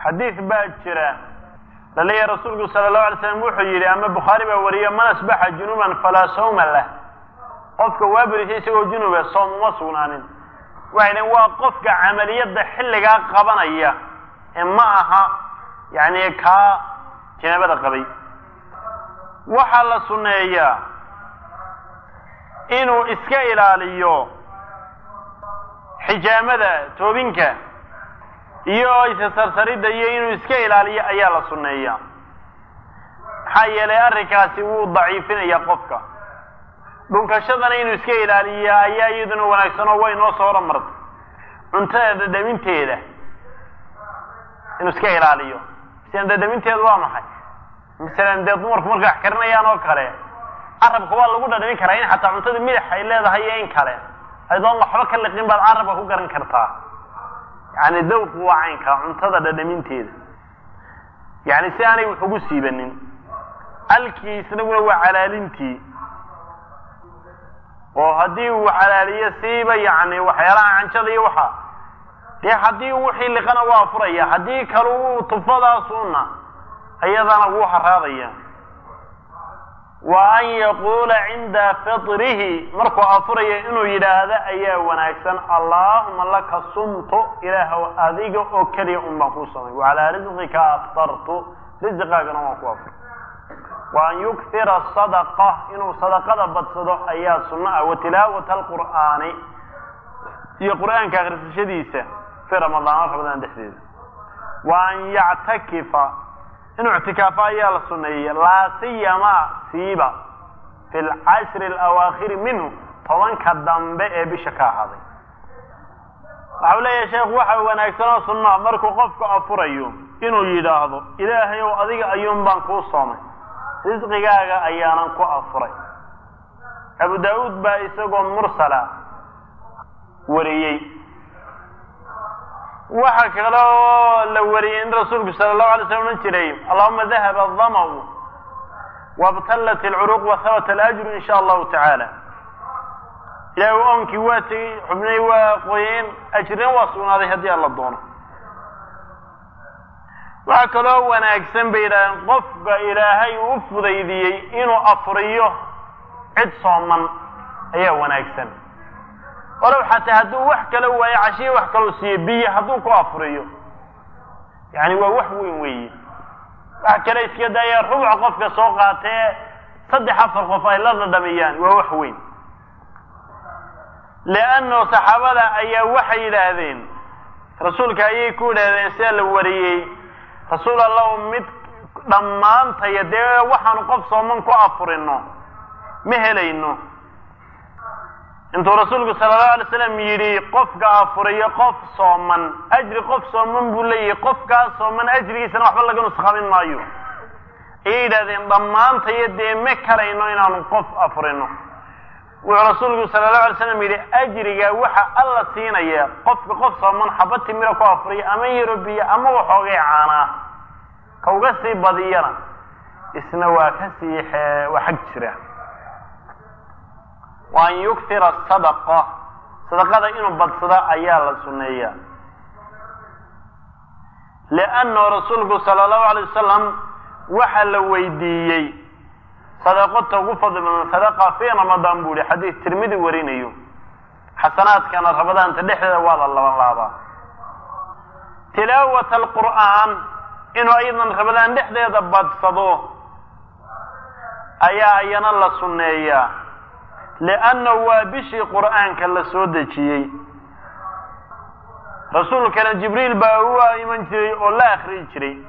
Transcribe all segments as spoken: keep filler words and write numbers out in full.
حديث باجرة للي رسول صلى الله عليه وسلم وحي أما بخاري وريه من أصبح جنوبا فلا صوم له قفك وابري سيسو جنوبا صوم وصونان وإن وقفك عملية حلقة قبنية إماها يعني كا جنبه قبي وحل سنية إنه إسكا إلاليو حجامة توبينك iyo isasarsaridda iyo inuu iska ilaaliyo ayaa la sunneeyaa maxaa yeelay arrinkaasi wuu daciifinaya qofka dhunkashadana inuu iska ilaaliyo ayaa iyaduna wanaagsan oo way noo soo horumartay cuntada dhadhaminteeda inuu iska ilaaliyo sidan dhadhaminteedu waa maxay misalan dee dumarku markay wax karinayaan oo kale carabka waa lagu dhadhamin karaa in xataa cuntada milix ay leedahay iyo in kale aydoon waxba ka liqin baad carabka ku garan kartaa يعني ذوق وعينك عنتظر دمين تيد يعني ساني وحقو سيبنين الكي سنقول وعلى لنتي وهدي وعلى لي سيبا يعني وحيران عن شذي وحا دي حدي وحي اللي كان وافريا حدي كرو طفضا صونا ايضا وحا راضيا وأن يقول عند فطره مركو أفريا إنه يلاذا أيها ونكسن اللهم لك صمت إله أذيك أكري أمك صمي وعلى رزقك أفطرت رزقك نمك أفر وأن يكثر الصدقة إنه صدقة بتصدق أيها السنة وتلاوة القرآن في القرآن كغرس شديسة في رمضان رمضان دحديد وأن يعتكف إنه اعتكافا أيها السنية لا سيما سيبا في العشر الأواخر منه طوان كالدنباء بشكا هذا أقول يا شيخ وحا ونأكسنا سنة مركو قفك أفريو إنه يداهدو إلهي وأذيك أيوم بانكو صامي رزقك أيانا كو أفري أبو داود بائسكم مرسلا وريي waxa kale oo la wariyay in rasuulku sallallahu alayhi wasallam jiray Allahumma dhahaba adh-dhama wa abtalat al-uruq wa thawata al-ajr insha Allah ta'ala ila onki wati xubnay waa qoyeen ajrin waa sugnaaday hadii alla doono waxa kale oo wanaagsan bayran qofka ilaahay uu fudaydiyay inuu afriyo cid sooman ayaa wanaagsan ولو حتى هدو وحكا لو ويعشي وحكا لو سيبية هدو كافريو يعني هو وحوين وي وحكا ليس كده يرفع قفك سوقاته صدح حفر قفاي لرد دميان وهو وحوين لأنه صحابة أي وحي لهذين رسولك أي يكون هذين سيال وريي رسول الله مد ضمان تيدي وحن قف صومن كافرينو مهلينو انتو رسولك صلى الله عليه وسلم يري قفك افري قف صومن اجري قف صومن بولي قفك صومن اجري سنه وحبا لغا نسخابين مايو ايدادين ضمان تيدي مكرينو انانو قف افرينو ورسولك صلى الله عليه وسلم يري اجريغا وحا الله سينايا قفك قف صومن حبتي ميرا كو افري اما يربي اما وحوغي عانا كوغا سي بدينا اسنا وا كسي وحق جرا وأن يكثر الصدقة صدقة إنه بتصدق أيها السنية لأن رسولك صلى الله عليه وسلم وحل ويديي صدقته وفض من صدقة في رمضان بولي حديث ترمذي ورينيو حسنات كان رمضان تدحل والله الله والله تلاوة القرآن إنه أيضا رمضان دحل يضبط صدوه أيها أيها السنية لأنه هو بشي قرآن كلا سودجي رسول كان جبريل با هو إيمان جري ولا أخرج جري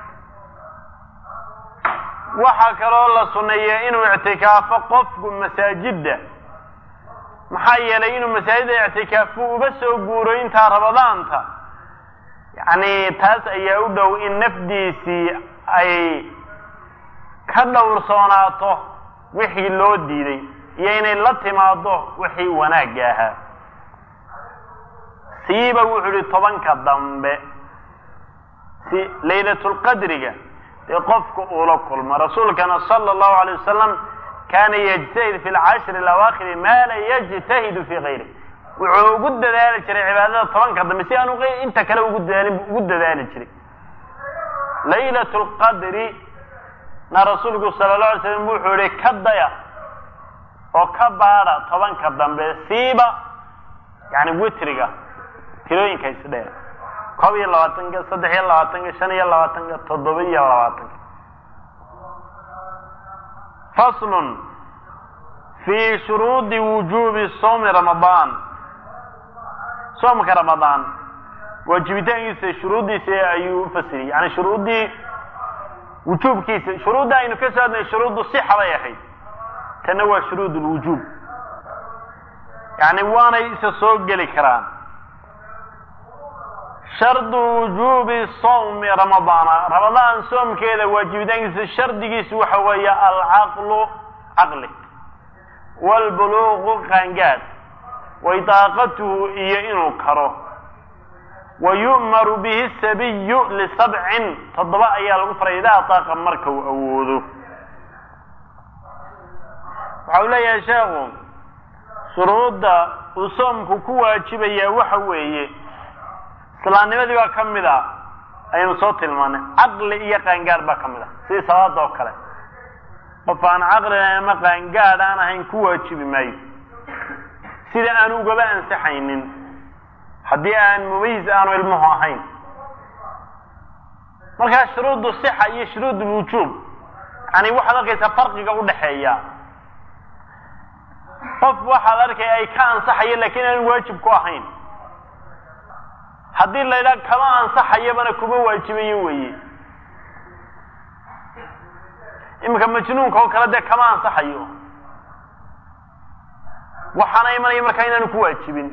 وحكى الله سنية إنه اعتكاف قفق مساجد محايا إنه مساجد اعتكافه بس وقورين تا رمضان تا يعني تاس أيهودو إن نفديسي أي كدور صوناته وحي اللو ديدي يعني لا تماضو وحي وناجاها سيبا وحي طبنك الضنب سي ليلة القدر يقفك أولوكل ما رسول كان صلى الله عليه وسلم كان يجتهد في العشر الأواخر ما لا يجتهد في غيره وقد ذلك شري عبادة طبنك الضنب سي أنو غير انت كلا وقد ذلك ذلك شري ليلة القدر na rasuulku sala allahu alay slam wuxuu yihi ka daya oo ka baara tobanka dambe siiba yani witriga tirooyinka isdheer koob iyo labaatanka saddex iyo labaatanka shan iyo labaatanka toddoba iyo labaatanka faslun fi shuruudi wujuubi soomi ramadaan soomka ramadaan waajibitaankiisa shuruudiisa ayuu u fasiriyey yani shuruudii wujuubkiisa shuruudda aynu ka soo hadnay shuruudu sixa bay ahayd tana waa shuruud ulwujuub yani waanay isa soo geli karaan shardu wujuubi sawmi ramadaana ramadaan soomkeeda waajibitaankiisa shardigiisu waxa weeye alcaqlu caqli waalbuluuqu qaangaad waidaaqatuhu iyo inuu karo ويؤمر به السبي لسبع تضبع أيها الأفرى إذا أطاق مركه أوذه وحولا يا شيخ شروط وصومك كواجبية وحوية صلاة نبدي وكمدا أي صوت المانع عقل إيا قنقار بكمدا سي صلاة وكلا وفان عقل ما قنقار أنا هين كواجبي ماي سيدا أنو قبا أنسحينين haddii aan mumayiz aanu ilmuhu ahayn markaa shuruudu sixa iyo shuruud ulwujuub yani waxaad arkaysaa farqiga u dhaxeeya qof waxaad arkay ay ka ansaxayo laakiin aan waajib ku ahayn haddii la yidhaha kama ansaxayabana kuma waajibayo weeye iminka majnuunka oo kale dee kama ansaxayo waxaana imanaya markaa inaanu ku waajibin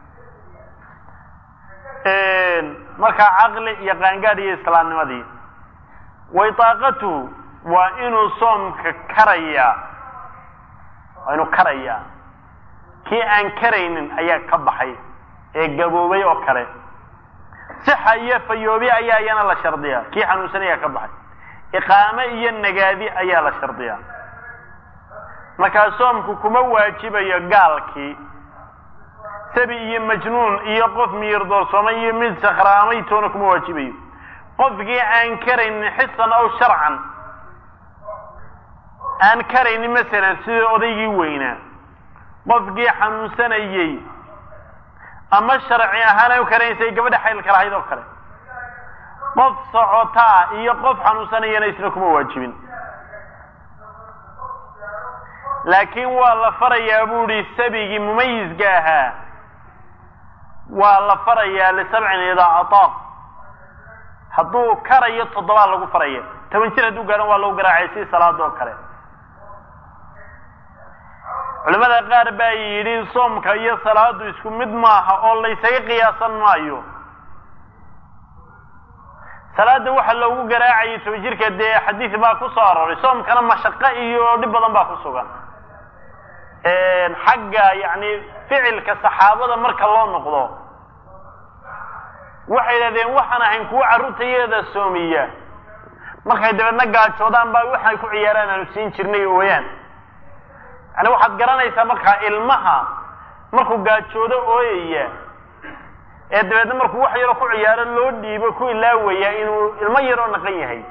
markaa caqli iyo qaangaad iyo islaamnimadii waidaaqatuhu waa inuu soomka karayaa waa inuu karayaa kii aan karaynin ayaa ka baxay ee gaboobay oo kale sixa iyo fayoobi ayaa iyana la shardiyaa kii xanuunsan ayaa ka baxay iqaame iyo nagaadi ayaa la shardiyaa markaa soomku kuma waajibayo gaalkii sabi iyo majnuun iyo qof miyir doorsoomay iyo mid sakhraamay toona kuma waajibayo qofkii aan karaynin xisan aw sharcan aan karaynin masalan sida odaygii weynaa qofkii xanuunsanayey ama sharci ahaan ay u karaysay gabadha xaylka lahayd oo kale qof socotaa iyo qof xanuunsanayana isna kuma waajibin laakiin waa la farayaa buu ihi sabigii mumayizka ahaa waa la farayaa lisabcin idaa ataaq hadduu karayo toddobaa lagu faraya toban jir hadduu gaadhan waa lagu garaacay si salaada oo kale culimada qaar baa yidhi soomka iyo salaadu isku mid maaha oo laysaga qiyaasan maayo salaada waxa loogu garaacayay toban jirka dee xadiis baa ku soo arooray soomkana mashaqo iyo dhib badan baa ku sugan xagga yani ficilka saxaabada marka loo noqdo waxay yidhahdeen waxaan ahayn kuwa carruurtayeeda soomiya markay dabeedna gaajoodaan baa waxay ku ciyaaraan aanu siin jirnay ooyaan yani waxaad garanaysaa markaa ilmaha markuu gaajoodo ooyaya ee dabeedna markuu wax yaroo ku ciyaaro loo dhiibo ku ilaawaya inuu ilmo yaroo naqan yahay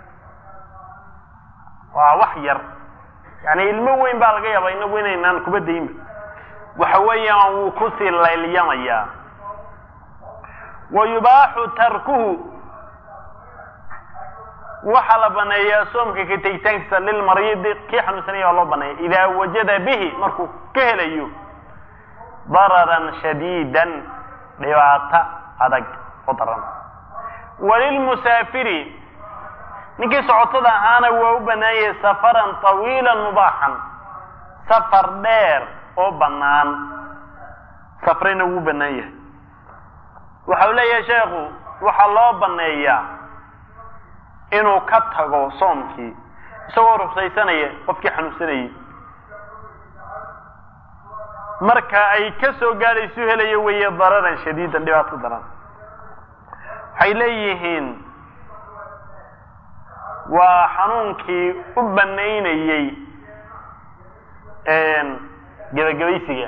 waa wax yar yani ilmo weyn baa laga yaabaa inagu inaynaan kuba daynba waxa weeyaan wuu kusii laylyamayaa wa yubaaxu tarkuhu waxaa la baneeyaa soomka ka tegitaankiisa lilmariidi kii xanuunsanaya waa loo baneeya idaa wajada bihi markuu ka helayo dararan shadiidan dhibaato adag oo daran walilmusaafiri ninkii socotada ahaana waa u banaanyay safaran tawiilan mubaaxan safar dheer oo banaan safrayna wuu banaan yahay waxa uu leeyahay sheekhu waxaa loo baneeyaa inuu ka tago soomkii isagoo ruksaysanaya qofkii xanuunsanayay marka ay ka soo gaadhaysu helayo weeye dararan shadiidan dhibaato daran waxay leeyihiin waa xanuunkii u banaynayey gebagabaysiga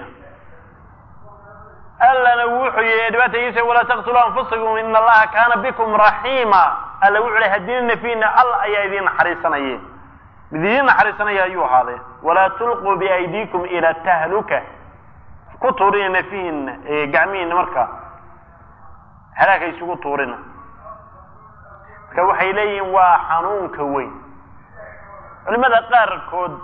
allana wuxuu yihi dhibaatadiisa walaa taqtuluu anfusakum ina allaha kaana bikum raxiima alla wuxuu leeyahay haddiina fiina alla ayaa idin naxariisanayeen mid idin naxariisanaya ayuu ahaaday walaa tulquu biaydiikum ila tahluka ku tuurina fiina gacmiina marka halaaka isugu tuurina marka waxay leeyihiin waa xanuunka weyn culimada qaarkood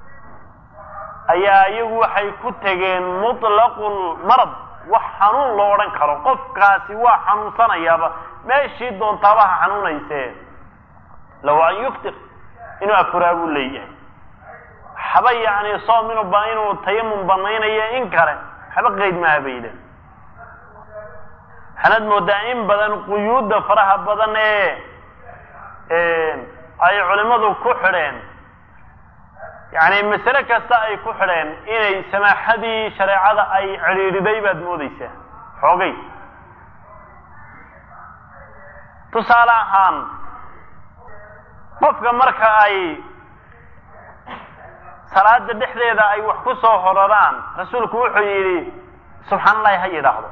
ayaa iyagu waxay ku tageen mutlaqul marad wax xanuun loo odhan karo qofkaasi waa xanuunsanayaaba meeshii doontaaba ha xanuunaysee law an yuftir inuu afuraa buu leeyahay haba yacni soom inuu ba inuu tayamum banaynayo in kale haba qeyd maaha bay yidhahen waxaanaad moodaa in badan quyuudda faraha badan ee ay culimadu ku xidheen yani masale kasta ay ku xidheen inay samaaxadii shareecada ay cidhiidhiday baad moodaysaa xoogay tusaale ahaan qofka marka ay salaada dhexdeeda ay wax ku soo hororaan rasuulku wuxuu yidhi subxaan allahi ha yidhaahdo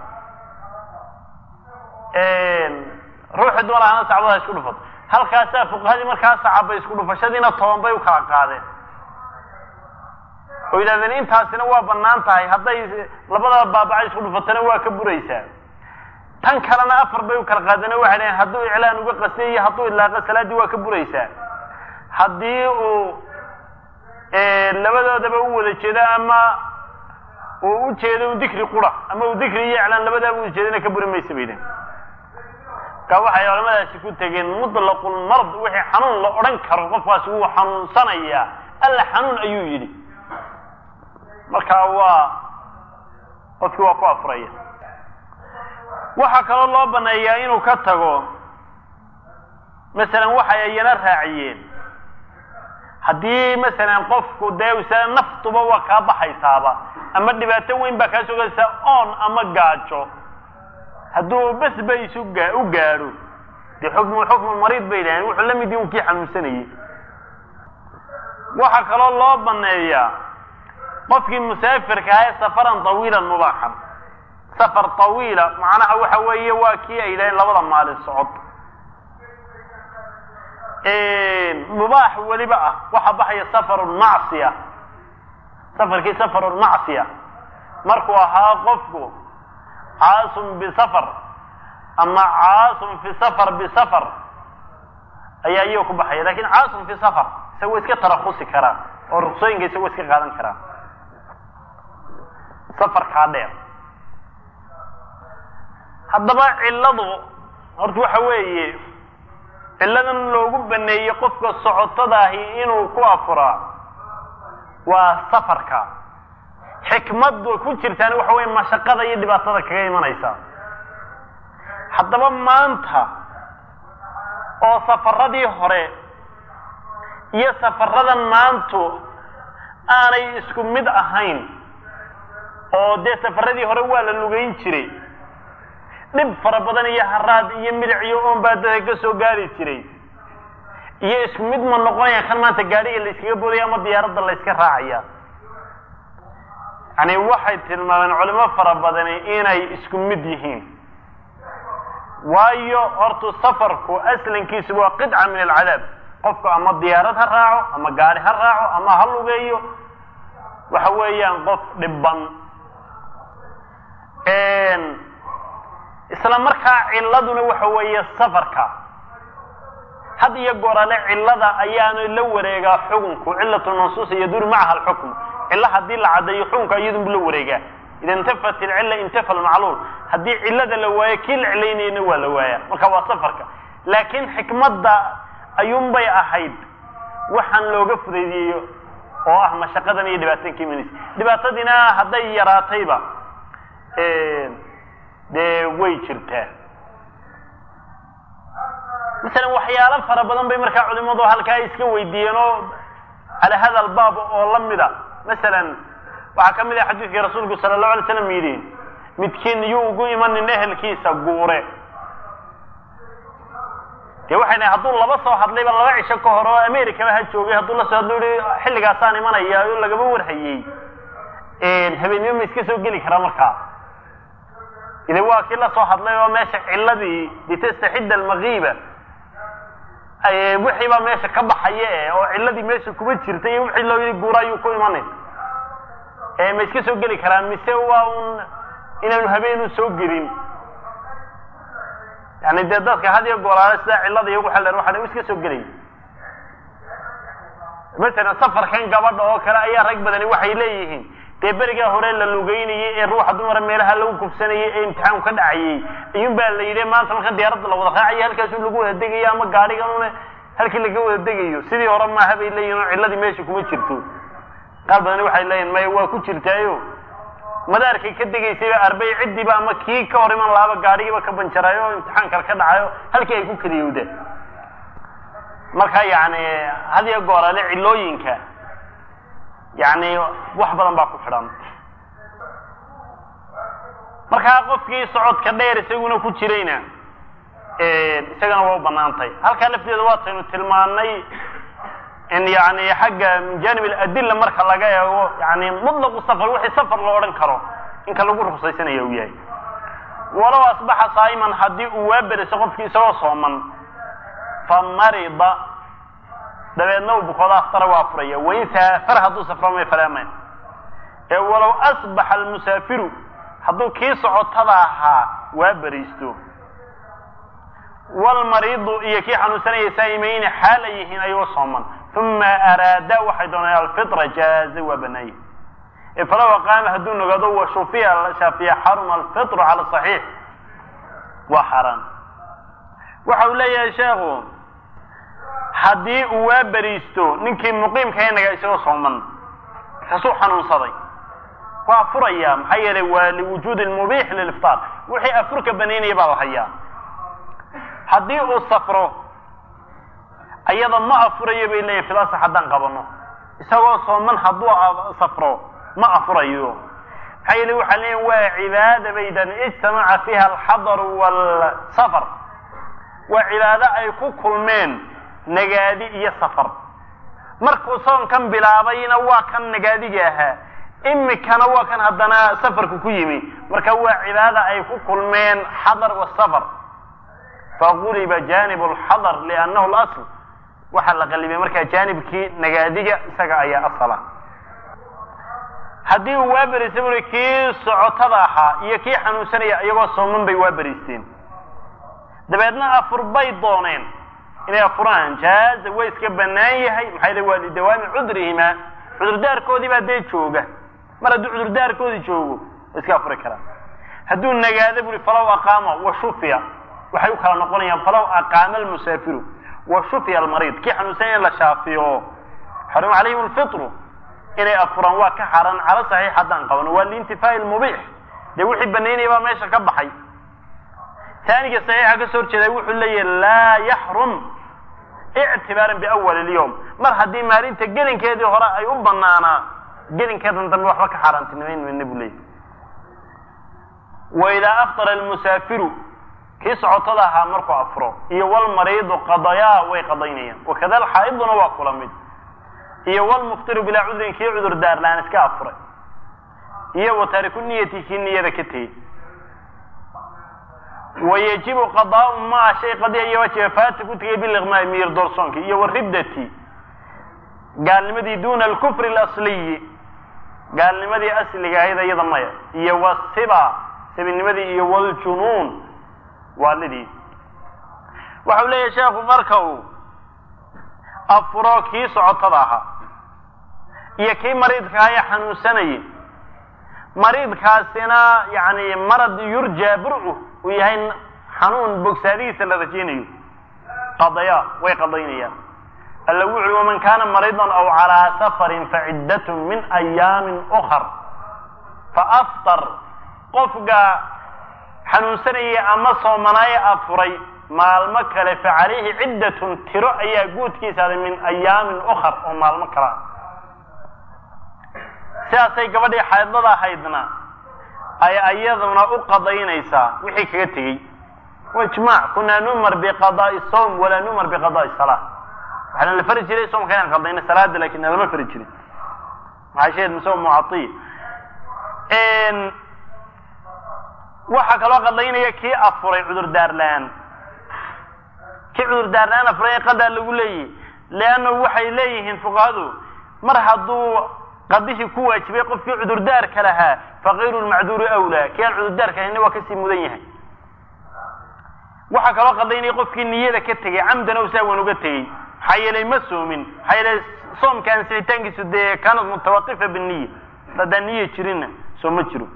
ruuxi dumar ahana sacbada isku dhufato halkaasaa fuqahadii markaa saxaabay isku dhufashadiina toban bay u kala qaadeen oo yidhahdeen intaasina waa bannaan tahay hadday labadaba baabacay isku dhufatana waa ka buraysaa tan kalena afar bay u kala qaadeen oo waxay dhaheen hadduu iclaan uga qasay iyo hadduu ilaaqo salaaddii waa ka buraysaa haddii uu labadoodaba u wada jeedo ama uu u jeedo un dikri qura ama uu dikri iyo iclaan labadaaba u jeedana ka buri maysa bay dhaheen marka waxay culamadaasi ku tegeen mutlaqul marad wixii xanuun la odhan karo qofkaasi wuu xanuunsanayaa alla xanuun ayuu yidhi marka waa qofkii waa ku afuraya waxaa kaloo loo baneeyaa inuu ka tago masalan waxay ayana raaciyeen haddii masalan qofku dee usa naftuba waa kaa baxaysaaba ama dhibaato weyn baa kaa sogaysaa oon ama gaajo hadduu bes ba isu gaa u gaadho dee xukmu xukmu mariid bay yidhaaheen wuxuu la mid yahay kii xanuunsanayay waxaa kaloo loo baneeyaa qofkii musaafirka ahaa safaran tawiilan mubaaxan safar tawiila macnaha waxa weeye waa kii ay yidhaheen labada maalin socod mubaax weliba ah waxa baxaya safarulmacsiya safarkii safarulmacsiya markuu ahaa qofku caasun bisafar ama caasun fi safar bisafar ayaa iyaga ku baxaya lakin caasun fi safar isagoo iska tarakusi karaa oo ruksooyinka isagoo iska qaadan karaa safarkaa dheer haddaba cilladu horta waxa weeye cilladan loogu baneeyey qofka socotadaahi inuu ku afuraa waa safarka xikmaddu ku jirtaani waxa weeye mashaqada iyo dhibaatada kaga imanaysa haddaba maanta oo safaradii hore iyo safaradan maantu aanay isku mid ahayn oo dee safaradii hore waa la lugayn jiray dhib fara badan iyo haraad iyo milic iyo oon baa dadka ka soo gaari jiray iyo isku mid ma noqonaya kan maanta gaadhiga la iskaga boodaya ama diyaaradda la iska raacaya yani waxay tilmaameen culimo fara badani inay isku mid yihiin waayo hortu safarku aslankiisu waa qidca min alcadaab qofku ama diyaarad ha raaco ama gaari ha raaco ama ha lugeeyo waxa weeyaan qof dhiban isla markaa cilladuna waxa weeye safarka had iyo gorale cillada ayaanu la wareegaa xukunku cillatu mansuusa yaduuru macaha alxukm cilla haddii la caddeeyo xukunka iyadunbu la wareegaa ida intafat ilcilla intafa almacluul haddii cillada la waayo kii la cilaynayna waa la waayaa marka waa safarka laakiin xikmadda ayuunbay ahayd waxaan looga fudeediyeeyo oo ah mashaqadan iyo dhibaatadan ka imanaysa dhibaatadiina hadday yaraatayba dee way jirtaa masalan waxyaalo fara badan bay markaa culimadu halkaa iska weydiiyeen oo cala hada albaab oo lamida masalan waxaa ka mid ah xadiidkii rasuulku sala allahu alay slam yidhi midkiin yuu ugu imanin ehelkiisa guure dee waxay dhahay hadduu laba soo hadlayba laba cisho ka hor oo americaba ha joogay hadduu la soo hadlo yihi xilligaasaan imanaya oo lagaba warhayey habeenimo ma iska soo geli karaa markaa ila waa kii la soo hadlay oo meesha cilladii litastaxidda almagiiba ay wixii ba meesha ka baxaya oo ciladii meesha kuma jirtay iyo wixii loo yiri guurayo ku imanay ee ma iska soo gali karaan mise waa un inaanu habeenu soo gelin yani dadka hadiyo goolaale sida cilada iyo waxa la waxa iska soo galay مثلا سفر كان gabadha oo kale ayaa rag badan waxay leeyihiin de bariga hore la lugeynayay ee ruuxa dumar meelaha lagu kubsanayay ee imtixaan ka dhacayay ayun baa la yiri maanta marka diyaaradda la wada raacay halkaas lagu wada degayo ama gaarigan una halkii laga wada degayo sidii hore ma habay leeyihiin ciladii meesha kuma jirto qaar badan waxay leeyihiin may waa ku jirtaayo madaarkii ka degaysay arbay cidiba ama kii ka hor iman laaba gaarigiiba ka banjarayo imtixaan kale ka dhacayo halkii ay ku kaliyowdeen marka yaani hadiya goorale cilooyinka yaani wax badan baa ku xidhan marka qofkii socodka dheer isaguna ku jirayna ee isagana waa banaantay halka lafteeda waa taynu tilmaanay in yaani xagga janib al-adilla marka laga eego yaani mutlaq safar wixii safar loo oran karo in ka lagu ruqsaysanayo uu yahay walaw asbaha saa'iman hadii uu waabariso qofkii isagoo sooman فمرض دبنا وبقضاء اختار وافريا وإن سافر هذو سفر ما يفرمين ولو أصبح المسافر هذو كيس عطلها وبريستو والمريض يكي حنوسنا يسايمين حاليهن أي وصوما ثم أراد واحدنا الفطر جاز وبنيه فلو قام هدو نقضوا وشوفيا شافيا حرم الفطر على الصحيح وحرام وحولي يا شيخ haddii uu waa bariisto ninkii muqiimka inaga isoo sooman kasoo xanuunsaday waa furaya maxay yeelay waa liwujuud almubih liliftar wixii afurka banaynaya baa hayaa haddii uu safro ayada ma afurayo bay leeyahay filaas haddaan qabano isagoo sooman hadduu safro ma afurayo maxay yeelay waxa leeyahay waa cibaada baydan ijtamaca fiha alxadar walsafar waa cibaado ay ku kulmeen nagaadi iyo safar markuu soon kan bilaabayna waa kan nagaadiga ahaa imikana waa kan haddana safarku ku yimi marka waa cibaada ay ku kulmeen xadar wa safar faquliba janib alxadar liannahu alasl waxa la qalibay marka janibkii nagaadiga isaga ayaa asala haddii uu waabariisay buri kii socotada ahaa iyo kii xanuunsanaya iyagoo sooman bay waabariisteen dabeedna afur bay dooneen inay afuraan jaaza way iska banaan yahay maxay leeyahay waa lidawaami cudrihima cudurdaarkoodii baa dee jooga mar hadduu cudurdaarkoodii joogo iska afuri karaan hadduu nagaado buri falaw aqaama wa shufiya waxay u kala noqonayaan falaw aqaama almusaafiru wa shufiya almariid kii xanuunsan in la shaafiyo xarum calayhim alfitru inay afuraan waa ka xaran cala saxiix haddaan qabano waa liintifaa'i almubiix dee wixii banaynaya baa meesha ka baxay ثاني صحيح كسر كذا وحول لي لا يحرم اعتبارا بأول اليوم مر هدي مارين تجلين كذي هراء يبنا أنا جلين كذا انت بوحبك حرام تنوين من نبلي وإذا أفطر المسافر كيس عطلها مركو أفرو يوال مريض قضايا وقضينيا وكذا الحائض نواقل مد يوال مفطر بلا عذر كي عذر دار لا نسكا أفرو يو تارك النية كي النية ذكتي ويجب قضاء ما شيء قد يوجه فاتك وتجيب الإغماء مير دورسونك يو الردتي قال لمدي دون الكفر الأصلي قال لمدي أصلي هذا يضمي يو السبع سبب لمدي يو الجنون والدي وحولي يا شيخ مركو أفراكي سعطراها يكي مريض كايا حنو سني مريض كاسنا يعني مرض يرجى برؤه ويهين حنون بوكساديس اللي رجينيو قضيا ويقضينيا اللوعي ومن كان مريضا أو على سفر فعدة من أيام أخر فأفطر قفقا حنون سنية أما صومناي أفري مع المكة فعليه عدة ترؤيا قوت كيس من أيام أخر ومع المكة سياسي قبضي حيضنا حيضنا أي أيضنا أقضينيسا وحي كتغي واجماع كنا نمر بقضاء الصوم ولا نمر بقضاء الصلاة احنا اللي فرج لي صوم كان قضينا الصلاة لكن هذا ما فرج لي مع شيء مسوم معطيه ان waxa kala qadlaynaya kii afuray cudur daarlaan kii cudurdaarnaana furay qadaa lagu leeyahay leanna waxay leeyihiin fuqahadu mar hadduu qadihii ku waajibay qofkii cudurdaarka lahaa faqayru lmacduuri awlaa kii aan cudurdaarka hayna waa kasii mudan yahay waxaa kaloo qadaynaya qofkii niyada ka tegey camdan ow saawan uga tegey maxaa yeelay ma soomin maxaa yeelay soomka ansixitaankiisu dee kaanad mutawaqifa biniya haddaan niya jirinna soo ma jiro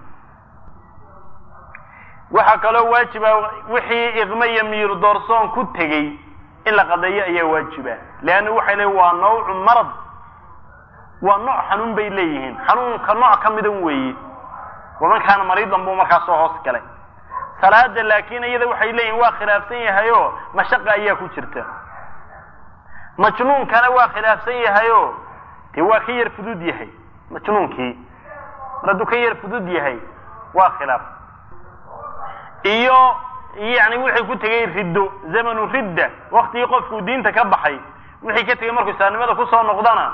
waxaa kaloo waajiba wixii iqma iyo miir doorsoon ku tegey in la qadeeyo ayaa waajiba leanna waxay leeyihin waa nawcu marad waa nooc xanuun bay leeyihiin xanuunka nooc ka midan weeye waman kaana mariidan buu markaa soo hoos galay salaada laakiin iyada waxay leeyihin waa khilaafsan yahayo mashaqa ayaa ku jirta majnuunkana waa khilaafsan yahayo dee waa ka yar fudud yahay majnuunkii mar hadduu ka yar fudud yahay waa khilaaf iyo yani wixii ku tegay riddo zamanu ridda waktigii qofkuu diinta ka baxay wixii ka tegay markuu islaamnimada kusoo noqdana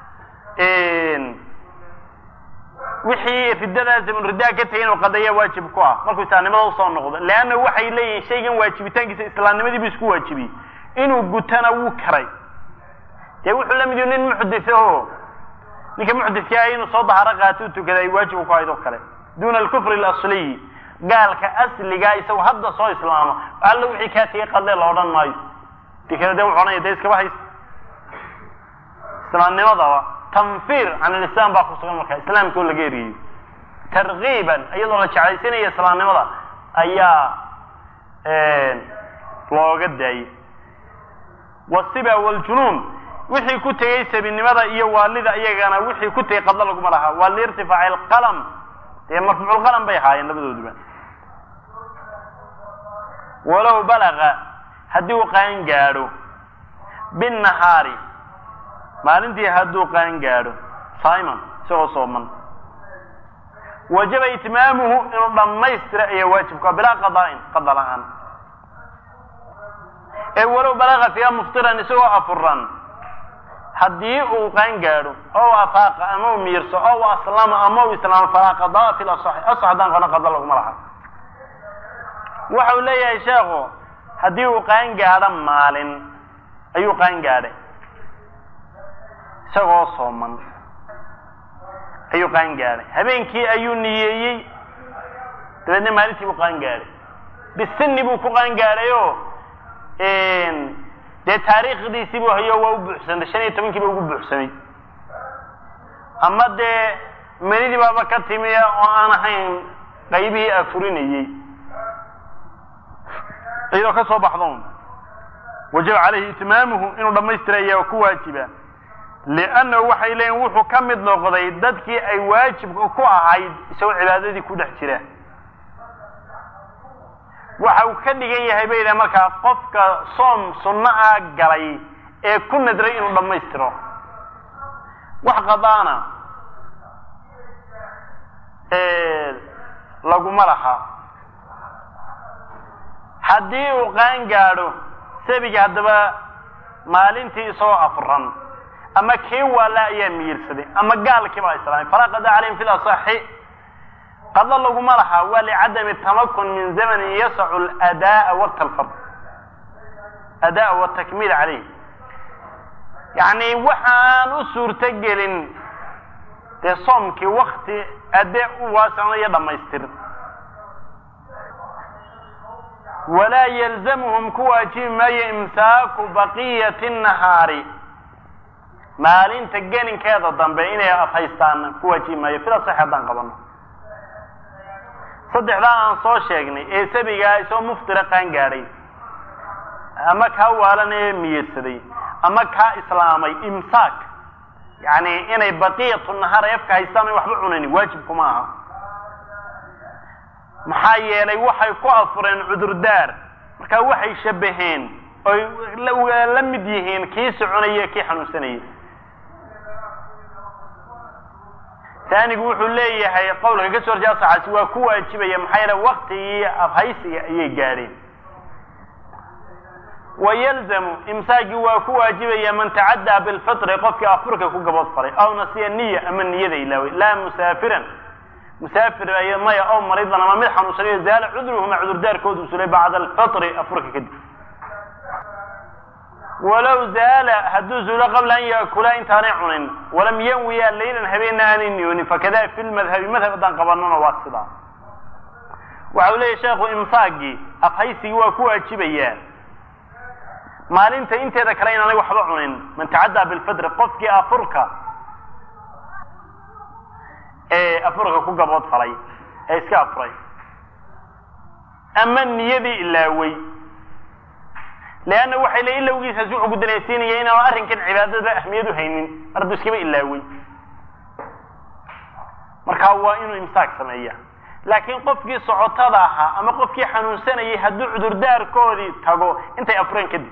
wixii riddadaa zamanu riddaa ka tegay inuu qadeeya waajib ku ah markuu islaamnimada usoo noqdo leanna waxay leeyihin shaygan waajibitaankiisa islaamnimadii buu isku waajibiyey inuu gutana wuu karay dee wuxuu la mid yahay nin muxdithaho ninka muxdithka ah inuu soo daharo qaato u tukada ay waajib ku ahayd oo kale duuna alkufri alasliy gaalka asligaa isagu hadda soo islaamo alla wixii kaa tegay qadle la odhan maayo dikada de wuxu odhanaya dee iskaba hays islaamnimadaba tanfir can alislam baa ku sugan markaa islaamka oo laga eriyeyo tarkiiban iyadoo la jeclaysinaya islaamnimada ayaa looga daayey wasiba waljunuun wixii ku tegay sabinimada iyo waalida iyagana wixii ku tegay qadlo laguma laha waa liirtifaaci alqalam dee marfuuculqalam bay ahaayeen labadooduba walow balaga haddii uu qaan gaadho binnahaari maalintii hadduu qaan gaadho saiman isagoo sooman wajaba itmaamuhu inuu dhammaystira ayaa waajibka bilaa qadaa'in qada la-aan ee walow balaga fiiha muftiran isagoo afuran haddii uu qaan gaadho ow afaaqa ama u miirso ow aslama ama u islaamo falaa qadaa fi lasaxi asax haddaan qona qada laguma laha waxa uu leeyahay sheekhu haddii uu qaan gaadho maalin ayuu qaan gaadhay isagoo sooman ayuu qaan gaadhay habeenkii ayuu niyeeyey dabeedna maalintii buu qaan gaadhay bisini buu ku qaan gaadhayo dee taariikhdiisii buu hayo waa u buuxsamay shan iyo tobankii ba ugu buuxsamay ama dee menidii baaba ka timiya oo aan ahayn qaybihii afurinayey iyadoo ka soo baxdoon wajaba calayhi itmaamuhu inuu dhammaystiraya oo ku waajiba liannahu waxay leeyihin wuxuu ka mid noqday dadkii ay waajibka ku ahayd isagoo cibaadadii ku dhex jira waxa uu ka dhigan yahay bay yidhaha markaa qofka soom sunno ah galay ee ku nadray inuu dhammaystiro wax qadaana laguma laha haddii uu qaan gaadho sabiga haddaba maalintii isagoo afran ama kii waala ayaa miyirsaday ama gaalkii baa islaamay falaa qadaa calayhim fi lasaxi qada laguma laha waa licadami tamakun min zamanin yasacu ladaa waqta alfard adaa watakmiil calayh yani waxaan u suurto gelin dee soomkii wakti adee u waasanayo dhamaystir walaa yalzamuhum ku waajibi maayo imsaaku baqiyati nahaari maalinta geninkeeda dambe inay afhaystaan ku waajibi maayo sida sax haddaan qabano saddexdaa aan soo sheegnay ee sabigaa isoo muftira qaan gaadhay ama kaa waalan ee miyirsaday ama kaa islaamay imsaak yani inay baqiyatu nahaar afka haystaan ay waxba cunayni waajibkuma aha maxaa yeelay waxay ku afureen cudurdaar markaa waxay shabaheen oy la mid yihiin kii soconaya kii xanuunsanayay taanigu wuxuu leeyahay qowlka ka soo horjeeda saxaasi waa ku waajibaya maxaa yeelay waktigii afhaysiga ayay gaadheen wayalzamu imsaakii waa ku waajibaya man tacaddaa bilfitri qofkii afurka ku gabood faray aw nasiya niya ama niyada ilaaway laa musaafiran musaafir ay maya aw mariidan ama mid xanuunsanayo zaala cudruhuma cudurdaarkoodu usulay bacda alfitri afurka kadib walow zaala hadduu zuulo qabla an yaakula intaanay cunin walam yanwiya laylan habeenna aanay niyoonin fakadaa fi lmadhabi madhab haddaan qabanona waa sidaa. waxa uu leeyahy sheekhu imsaagii afhaysigii waa ku waajibayaa maalinta inteeda kale inaanay waxba cunin. man tacaddaa bilfadri qofkii afurka ee afurka ku gabood falay ee iska afuray ama niyadii ilaaway leanna waxay la ilowgiisaas wuxuu ku danaysiinaya inaanu arrinkan cibaadada ahmiyad u haynin mar hadduu iskaba ilaaway markaa waa inuu imsaak sameeya. laakiin qofkii socotada ahaa ama qofkii xanuunsanayay hadduu cudurdaarkoodii tago intay afureen kadib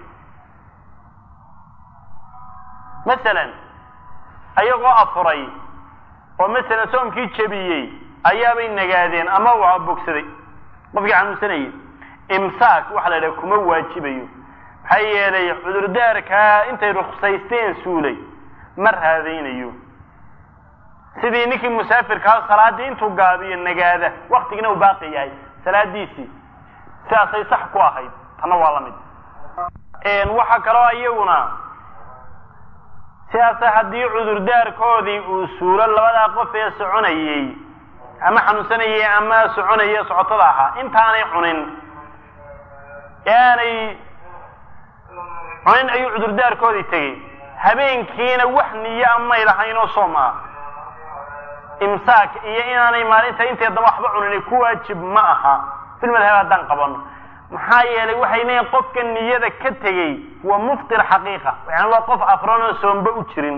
masalan ayagoo afuray oo masalan soomkii jebiyey ayaabay nagaadeen ama waa bogsaday qofkii xanuunsanayay imsaak waxa la yidhaha kuma waajibayo maxaa yeelay cudurdaarkaa intay ruksaysteen suulay ma raadaynayo sidii ninkii musaafirkaa salaadii intuu gaabiyo nagaada waktigina uu baaqi yahay salaadiisii sidaasay sax ku ahayd tanna waa la mid. waxaa kaloo iyaguna sidaasa haddii cudurdaarkoodii uu suulo labadaa qof ee soconayey ama xanuunsanayey ama soconayey socotada ahaa intaanay cunin aanay cunin ayuu cudurdaarkoodii tegey habeenkiina wax niyo amay lahayn oo soom ah imsaak iyo inaanay maalinta inteeda waxba cunin ku waajib ma aha filmadhab haddaan qabano maxaa yeelay waxay leeyihin qofka niyada ka tegey waa muftir xaqiiqa yani waa qof afran oo soomba u jirin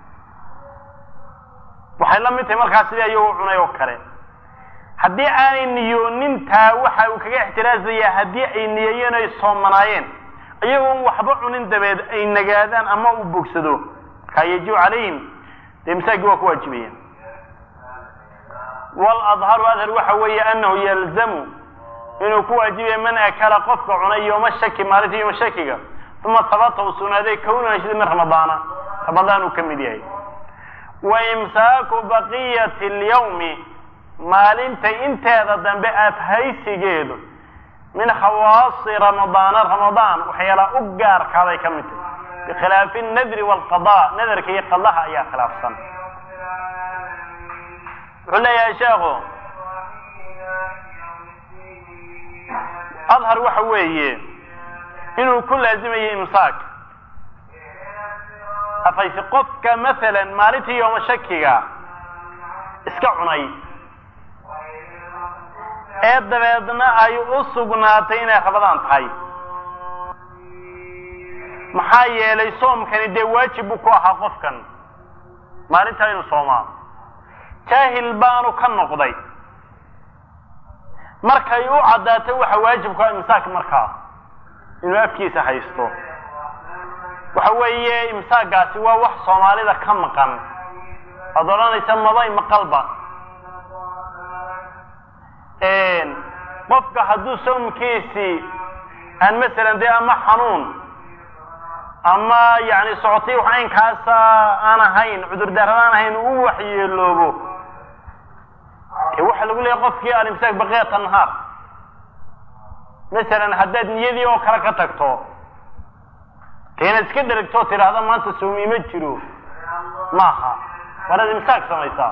waxay la mid tahay markaas sidii ayagoo cunay oo kale. haddii aanay niyoonintaa waxa uu kaga ixtiraasayaa haddii ay niyeeyeen ay soomanaayeen iyagoon waxba cunin dabeed ay nagaadaan ama uu bogsado markaa yajibu calayhim dee imsaakii waa ku waajibayaan. waladharu adhar waxa weeye anahu yalzamu inuu ku waajibayo man akala qofka cunay yooma shaki maalinta yooma shakiga uma habata uu sugnaaday kownan shida min ramadaana ramadaan uu ka mid yahay. wa imsaaku baqiyati alyawmi maalinta inteeda dambe afhaysigeedu min khawaasi ramadaana ramadaan waxyaala u gaarkaaday ka mid tahay bikhilaafi nadri waalqadaa nadarka iyo qadaha ayaa khilaafsan. wuxuu leeyahay sheekhu adhar waxa weeye inuu ku laazimayo imsaak afhaysi qofka masalan maalintii yooma shakiga iska cunay ee dabeedna ay u sugnaatay inay rabadaan tahay maxaa yeelay soomkani dee waajib buu ku ahaa qofkan maalintaa inuu soomaa jaahil baanu ka noqday markay u caddaatay waxa waajibka imsaak markaa inuu afkiisa haysto waxa weeye imsaagaasi waa wax soomaalida ka maqan waad odhanaysa mabay maqalba qofka hadduu soomkiisii aan masalan dee ama xanuun ama yani socotay wax aynkaasa aan ahayn cudurdaarada aan ahayn u waxyeeloobo waxa lagu leeyahay qofkii alimsaak baqiyata nahaar masalan haddaad niyadii oo kale ka tagto inaad iska dherigto tidhaahda maanta soomi ma jiro maaha waanaad imsaak samaysaa.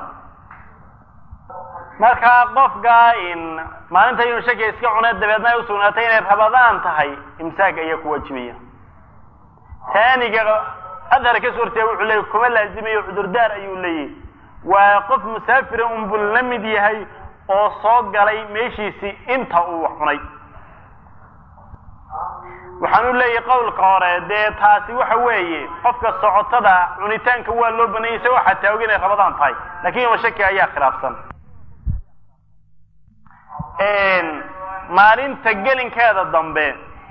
markaa qofka in maalinta inuu shakiga iska cunay dabeedna ay usugnaatay inay rabadaan tahay imsaak ayaa ku waajibaya. taaniga adhar ka suurtaya wuxuu leeyahy kuma laazimayo cudurdaar ayuu leeyahy waa qof musaafira un buu la mid yahay oo soo galay meeshiisii inta uu wax cunay. waxaanu leeyahay qowlka hore dee taasi waxa weeye qofka socotada cunitaanka waa loo baneeyay isagoo xataa og inay rabadaan tahay laakiin yooma shaki ayaa khilaafsan. maalinta gelinkeeda dambe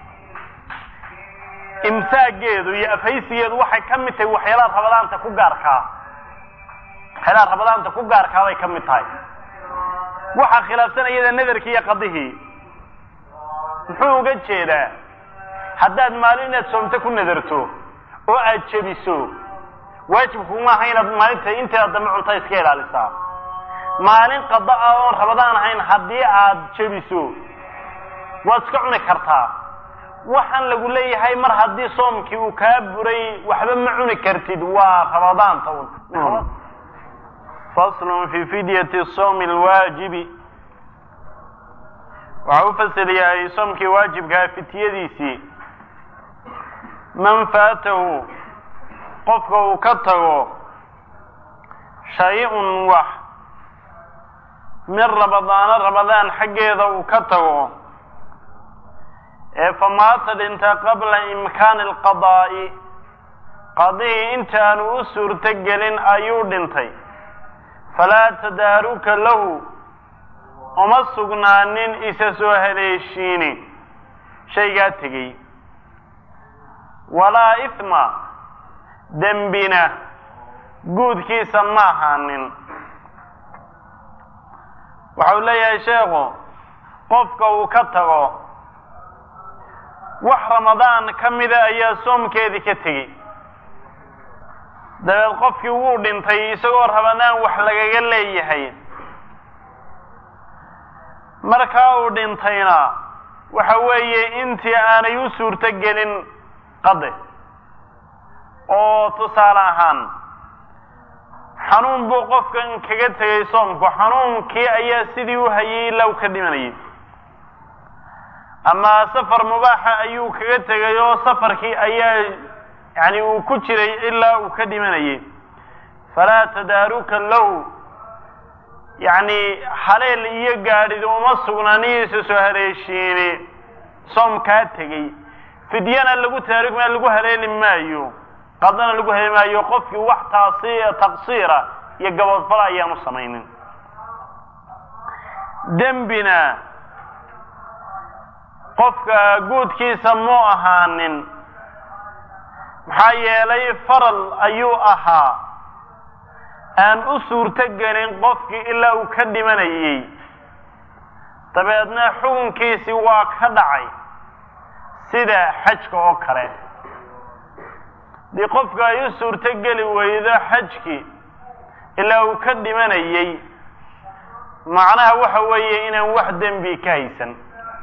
imsaageedu iyo afhaysigeedu waxay ka mid tahay waxyaalaha rabadaanta ku gaarkaa waxyaalaha rabadaanta ku gaarkaa bay ka mid tahay. waxaa khilaafsan iyada nadarkii iyo qadihii. muxuu uga jeedaa haddaad maalin inaad soomto ku nadarto oo aad jebiso waajibku maaha inaad maalinta inteeda dambe cunta iska ilaalisaa. maalin qada ah oon rabadaan ahayn haddii aad jebiso waad iska cuni kartaa waxaan lagu leeyahay mar haddii soomkii uu kaa buray waxba ma cuni kartid waa ramadaanta un faslun fi fidyati sawmi alwaajibi waxa uu fasiliyahay soomkii waajibkaa fityadiisii man faatahu qofka uu ka tago shay-un wax min ramadaana ramadaan xaggeeda uu ka tago ee famaata dhinta qabla imkaani alqadaa'i qadihii intaanu u suurto gelin ayuu dhintay falaa tadaaruka lahu uma sugnaanin isa soo haleeshiini shaygaa tegey walaa ifma dembina guudkiisa ma ahaanin waxau leeyahay sheekhu qofka uu ka tago wax ramadaan ka mida ayaa soomkeedii ka tegey dabeed qofkii wuu dhintay isagoo ramadaan wax lagaga leeyahay markaa uu dhintayna waxa weeye intii aanay u suurto gelin qade oo tusaale ahaan xanuun buu qofkan kaga tegay soomku xanuunkii ayaa sidii u hayay ilaa uu ka dhimanayay ama safar mubaaxa ayuu kaga tegay oo safarkii ayaa yani uu ku jiray ilaa uu ka dhimanayay falaa tadaaruka lahu yani haleel iyo gaadhid uma sugnaaniisa soo haleeshiini soomkaa tegey fidyana lagu taarikmaa lagu haleeli maayo qadana lagu haleeli maayo qofkii wax taasi taqsiira iyo gabadfal ayaanu samaynin dembina qofka guudkiisa mu ahaanin maxaa yeelay faral ayuu ahaa aan u suurto gelin qofkii ilaa uu ka dhimanayay dabeedna xukunkiisii waa ka dhacay sida xajka oo kale dii qofka ay u suurto geli weydo xajkii ilaa uu ka dhimanayay macnaha waxa weeye inaan wax dembi ka haysan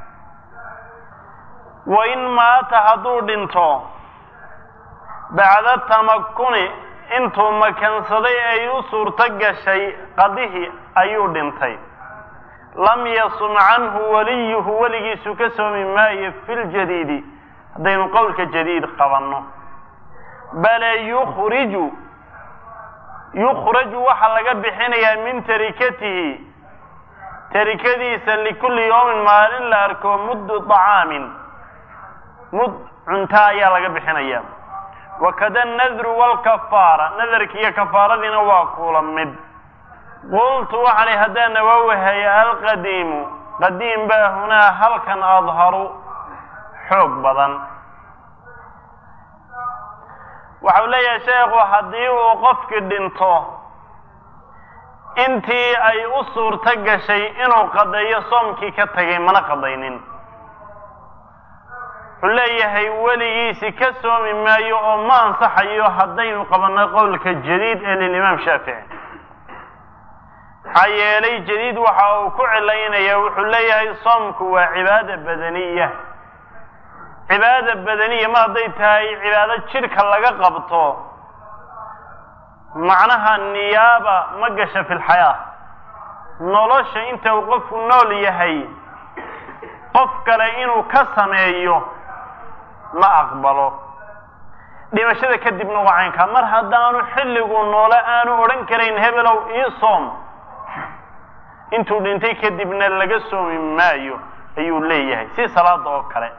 wa in maata hadduu dhinto bacda tamakuni intuu makansaday ay u suurto gashay qadihii ayuu dhintay lam yasum canhu waliyuhu weligiisu ka soomi maayo fi ljadiidi haddaynu qowlka jadiid qabanno bale yukhriju yukhraju waxaa laga bixinayaa min tarikatihi tarikadiisa likulli yawmin maalin la arko muddu طacaamin mud cuntaa ayaa laga bixinayaa wakada nadru walkafaara nadarki iyo kafaaradiina waa kula mid qultu waxani haddaan nawawahaya alqadiimu qadiim baa hunaa halkan adharu xoog badan waxau leeyahay sheekhu haddii uu qofkii dhinto intii ay u suurto gashay inuu qadeeyo soomkii ka tagay mana qadaynin wuxuu leeyahay weligiisi ka soomi maayo oo ma ansaxayo haddaynu qabanno qowlka jadiid ee lilimaam shaafici maxaa yeelay jadiid waxa uu ku cilaynaya wuxuu leeyahay soomku waa cibaada badaniya cibaada badaniya ma hadday tahay cibaado jidhka laga qabto macnaha niyaaba ma gasha fi lxayaa nolosha inta uu qofku nool yahay qof kale inuu ka sameeyo ma aqbalo dhimashada kadibna waa caynkaa mar haddaanu xilligu noole aanu odhan karayn hebelow ii soom intuu dhintay kadibna laga soomi maayo ayuu leeyahay si salaada oo kale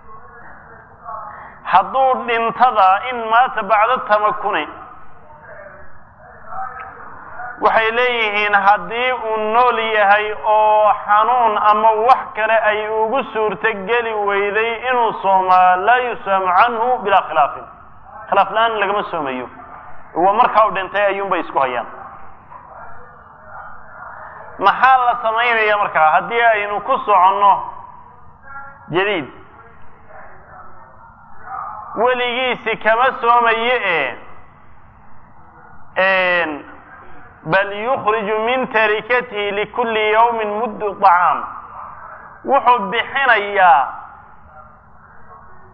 hadduu dhintada in maata bacda tamakuni waxay leeyihiin haddii uu nool yahay oo xanuun ama wax kale ay ugu suurto geli weyday inuu soomaa laa yusaamu canhu bilaa khilaafin khilaaf la-aan lagama soomayo waa markaa u dhintay ayuunbay isku hayaan maxaa la samaynaya markaa haddii aynu ku soconno jadiid weligiisi kama soomaye e bal yukhriju min tarikatihi likulli yawmin muddu طacaam wuxuu bixinayaa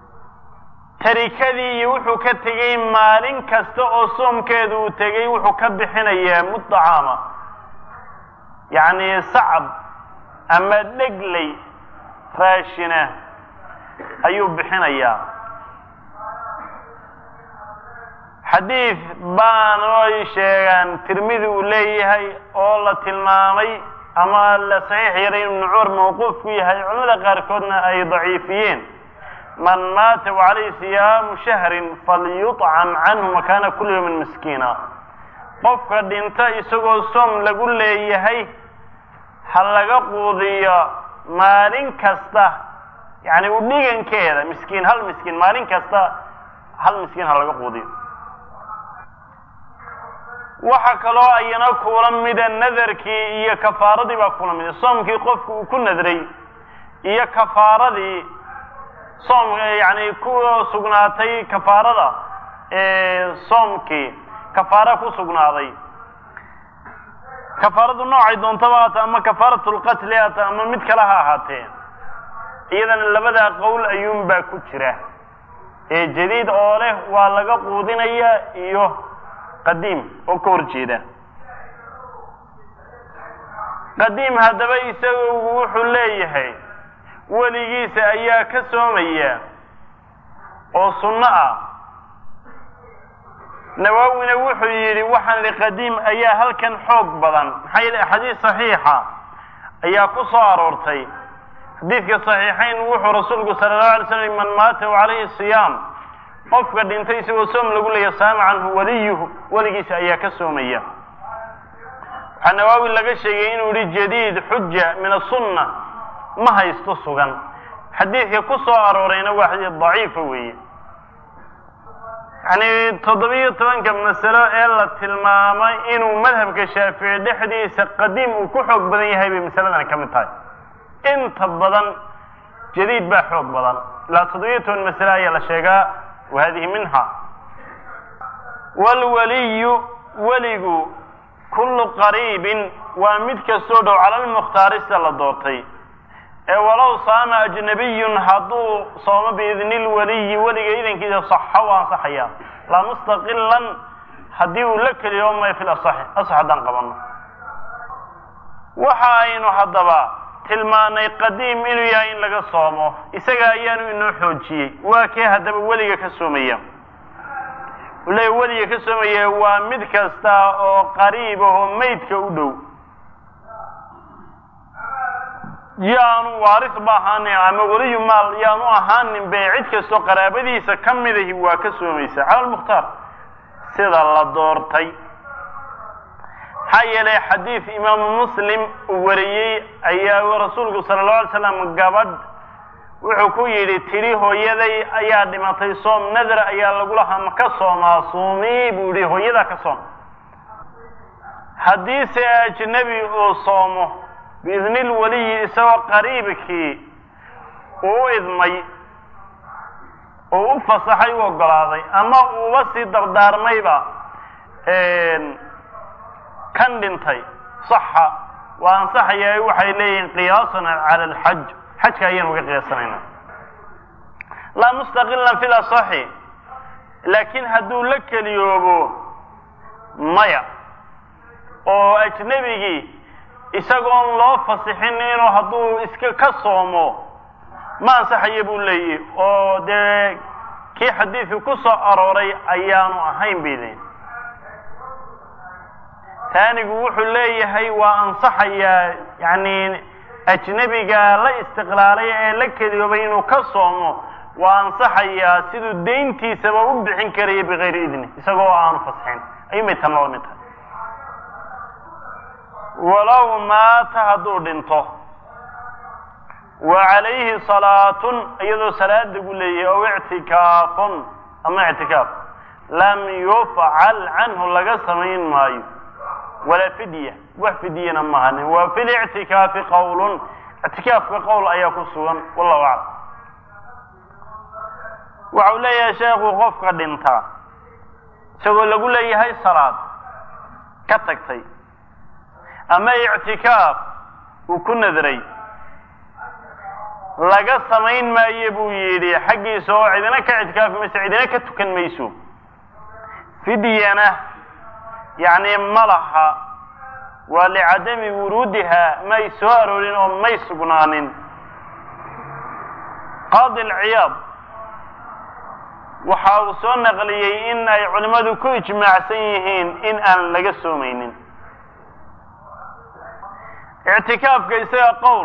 tarikadii iyo wuxuu ka tegey maalin kasta oo soomkeedu uu tegey wuxuu ka bixinayaa muddacaama yacni sacab ama dhegley raashina ayuu bixinayaa. xadiid baan ay sheegaan tirmidi uu leeyahay oo la tilmaamay ama la saxiix yaray ibnu cumar mawquuf ku yahay, culamada qaarkoodna ay daciifiyeen: man maata wacalayhi siyaamu shahrin falyuطcam canhu makaana kulli yawmin miskiina. qofka dhinta isagoo soom lagu leeyahay ha laga quudiyo maalin kasta, yani u dhigankeeda miskiin, hal miskiin maalin kasta hal miskiin ha laga quudiyo. waxa kaloo ayana kula mida nadarkii iyo kafaaradii baa kula mida. soomkii qofku uu ku nadray iyo kafaaradii soom yani ku sugnaatay kafaarada ee soomkii kafaara ku sugnaaday. kafaaradu noocay doontaba haata ama kafaaratulqatli haata ama mid kale ha ahaatee, iyadana labadaa qowl ayuunbaa ku jira, ee jadiid oo leh waa laga quudinaya iyo qadiim oo ka hor jeeda. qadiim haddaba isagu wuxuu leeyahay weligiisa ayaa ka soomaya oo sunno ah. nawaawina wuxuu yidhi waxaan liqadiim ayaa halkan xoog badan, maxaa yeele axaadiis saxiixa ayaa ku soo aroortay. xadiidka saxiixayn wuxuu rasuulku sala allahu alay slam man maata wacalayhi siyaam, qofka dhintay isagoo soom lagu leeya saama canhu waliyuhu, weligiisa ayaa ka soomaya. waxaa nawaawi laga sheegay inuu yihi jadiid xuja min asunna ma haysto sugan. xadiidka ku soo aroorayna waa xadiid daciifa weeye. yani toddobiyo tobanka masalo ee la tilmaamay inuu madhabka shaafici dhexdiisa qadiim uu ku xoog badan yahay bay masaladan ka mid tahay. inta badan jadiid baa xoog badan, ilaa toddobiyo toban masale ayaa la sheegaa. wahadihi minha. walwaliyu weligu kullu qariibin waa mid kastoo dhow cala lmukhtaari sida la doortay. ee walow saama ajnabiyun hadduu soomo biidni lwaliyi weliga idankiisa saxa u ansaxaya, laa mustaqilan haddii uu la keliyoomay fi lasaxi asax haddaan qabanno. waxa aynu haddaba tilmaanay qadiim inuu yahay in laga soomo, isaga ayaanu inoo xoojiyey. waa kee haddaba weliga ka soomaya? ule weliga ka soomaya waa mid kasta oo qariib ahoo maydka u dhow, yaanu waaris ba ahaanin ama weliyu maal yaanu ahaanin be cid kastoo qaraabadiisa ka midahi waa ka soomaysa cala lmukhtaar sida la doortay. maxaa yeelay xadiid imaamu muslim uu wariyey ayaa rasuulku sala allahu alay slam gabadh wuxuu ku yidhi tidhi hooyaday ayaa dhimatay, soom nadra ayaa lagu lahaa ma ka soomaa? suumii buu yihi hooyadaa ka soom. haddiise ajnabi uu soomo biidni lwaliyi isagoo qariibkii uu u idmay oo u fasaxay u ogolaaday ama uuba sii dardaarmayba kan dhintay, saxa waa ansaxaya. waxay leeyihiin qiyaasan cala alxaj, xajka ayaan uga qiyaasanayna. laa mustaqilan fi lasaxi, laakiin hadduu la keliyoobo maya, oo ajnabigii isagoon loo fasixin inuu hadduu iska ka soomo ma ansaxaya buu leeyahy, oo dee kii xadiidku ku soo arooray ayaanu ahayn bay leeyihin. taanigu wuxuu leeyahay waa ansaxayaa, yani ajnabiga la istiqlaalay ee la keliyoobay inuu ka soomo waa ansaxayaa siduu dayntiisaba u bixin karaya bikayri idni, isagoo aanu fasixin. ayuunbay tan loo mid tahay. walow maata hadduu dhinto wa calayhi salaatun iyadoo salaad lagu leeyahay ow ictikaafun ama ictikaaf, lam yufcal canhu laga samayn maayo walaa fidya, wax fidyana ma hanin. wa fi lictikaafi qowlun, ictikaafka qowl ayaa ku sugan, wallahu aclam. waxau leeyahay sheekhu qofka dhintaa isagoo lagu leeyahay salaad ka tagtay ama ictikaaf uu ku nadray, laga samayn maayo buu yidhi xaggiisa oo cidina ka ictikaafi mayso cidina ka tukan mayso fidyana yacni ma laha waa licadami wuruudiha may soo aroorin oo may sugnaanin qaadi alciyaad waxa uu soo naqliyey in ay culimmadu ku ijmaacsan yihiin in aan laga soomaynin ictikaafka isaga qowl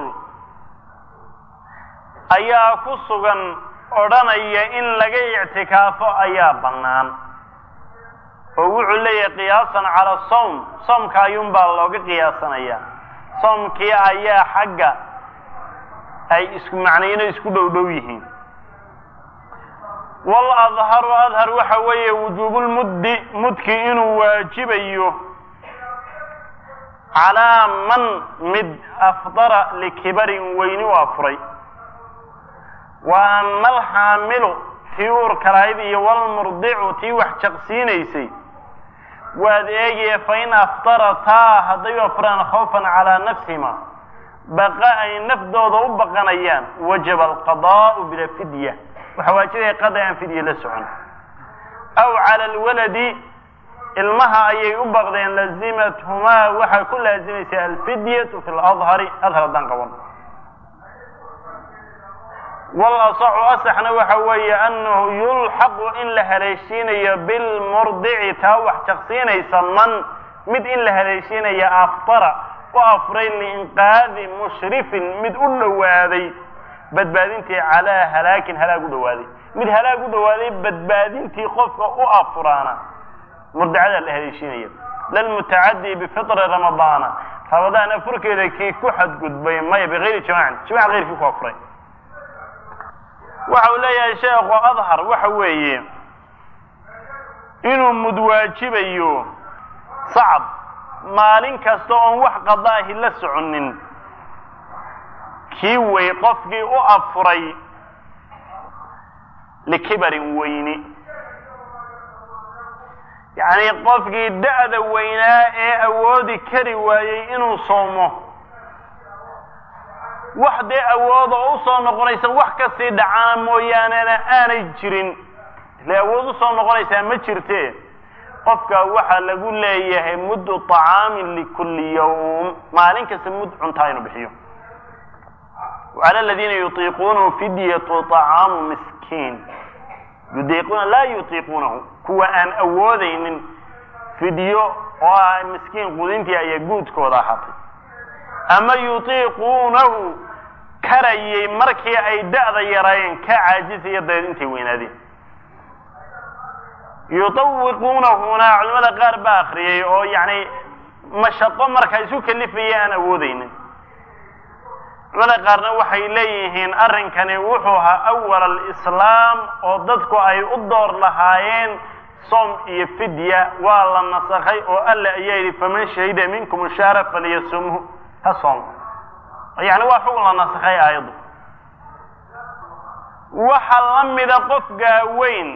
ayaa ku sugan odhanaya in laga ictikaafo ayaa bannaan oo wuxuu leeyahay qiyaasan cala sawm soomka ayuunbaa looga qiyaasanaya soomkii ayaa xagga ay isku macnayno isku dhow dhow yihiin wal adharu adhar waxa weeye wujuubulmuddi mudki inuu waajibayo calaa man mid afdara likibarin weyni u afuray wa ama alxaamilu tii uurka lahayd iyo walmurdicu tii wax jaqsiinaysay waad eegaya fain aftarataa hadday u afuraan khawfan calaa nafsihima baqa ay nafdooda u baqanayaan wajaba alqadaa'u bila fidya waxaa waajibaya qada aan fidya la socon aw cala alwaladi ilmaha ayay u baqdeen lazimathumaa waxay ku laazimaysaa alfidyatu fi ladhari adhar haddaan qaban walasaxu asaxna waxa weeye annahu yulxaqu in la haleeshiinayo bilmurdici taa wax jaqsiinaysa man mid in la haleeshiinaya aftara ku afray liinqaadi mushrifin mid u dhowaaday badbaadintii calaa halaakin halaag u dhowaaday mid halaag u dhowaaday badbaadintii qofka u afuraana murdicada la haleeshiinaya lalmutacadii bifitri ramadaana ramadaan afurkeeda kii ku xadgudbay maya bigayri jimacin jimac keyrkii ku afray waxa uu leeyahay sheekhu adhar waxa weeye inuu mudwaajibayo sacab maalin kasta oon wax qadaahi la soconin kii way qofkii u afuray likibarin weyni yacni qofkii da'da weynaa ee awoodi kari waayey inuu soomo wax dee awood oo u soo noqonaysa wax kasii dhacaana mooyaanena aanay jirin ile awood u soo noqonaysaa ma jirte qofka waxaa lagu leeyahay muddu طacaamin likulli yawm maalin kasta mud cuntaa inuu bixiyo wacala aladiina yutiiquunahu fidyatu طacaamu miskiin yudiiquuna laa yutiiquunahu kuwa aan awoodaynin fidyo oo ah miskiin qudintii ayaa guudkooda ahaatay ama yutiiquunahu karayay markii ay da'da yaraayeen ka caajisaya dabeed intay weynaadeen yutawiquunahuna culimada qaar baa akriyay oo yacni mashaqo marka isu kalifaya aan awoodaynin culimada qaarna waxay leeyihiin arrinkani wuxuu ahaa awal alislaam oo dadku ay u door lahaayeen soom iyo fidya waa la nasakhay oo alla ayaa yidhi faman shahida minkum shahra falyasumhu ha soom yani waa xukun la nasakhay aayaddu waxa la mida qof gaaweyn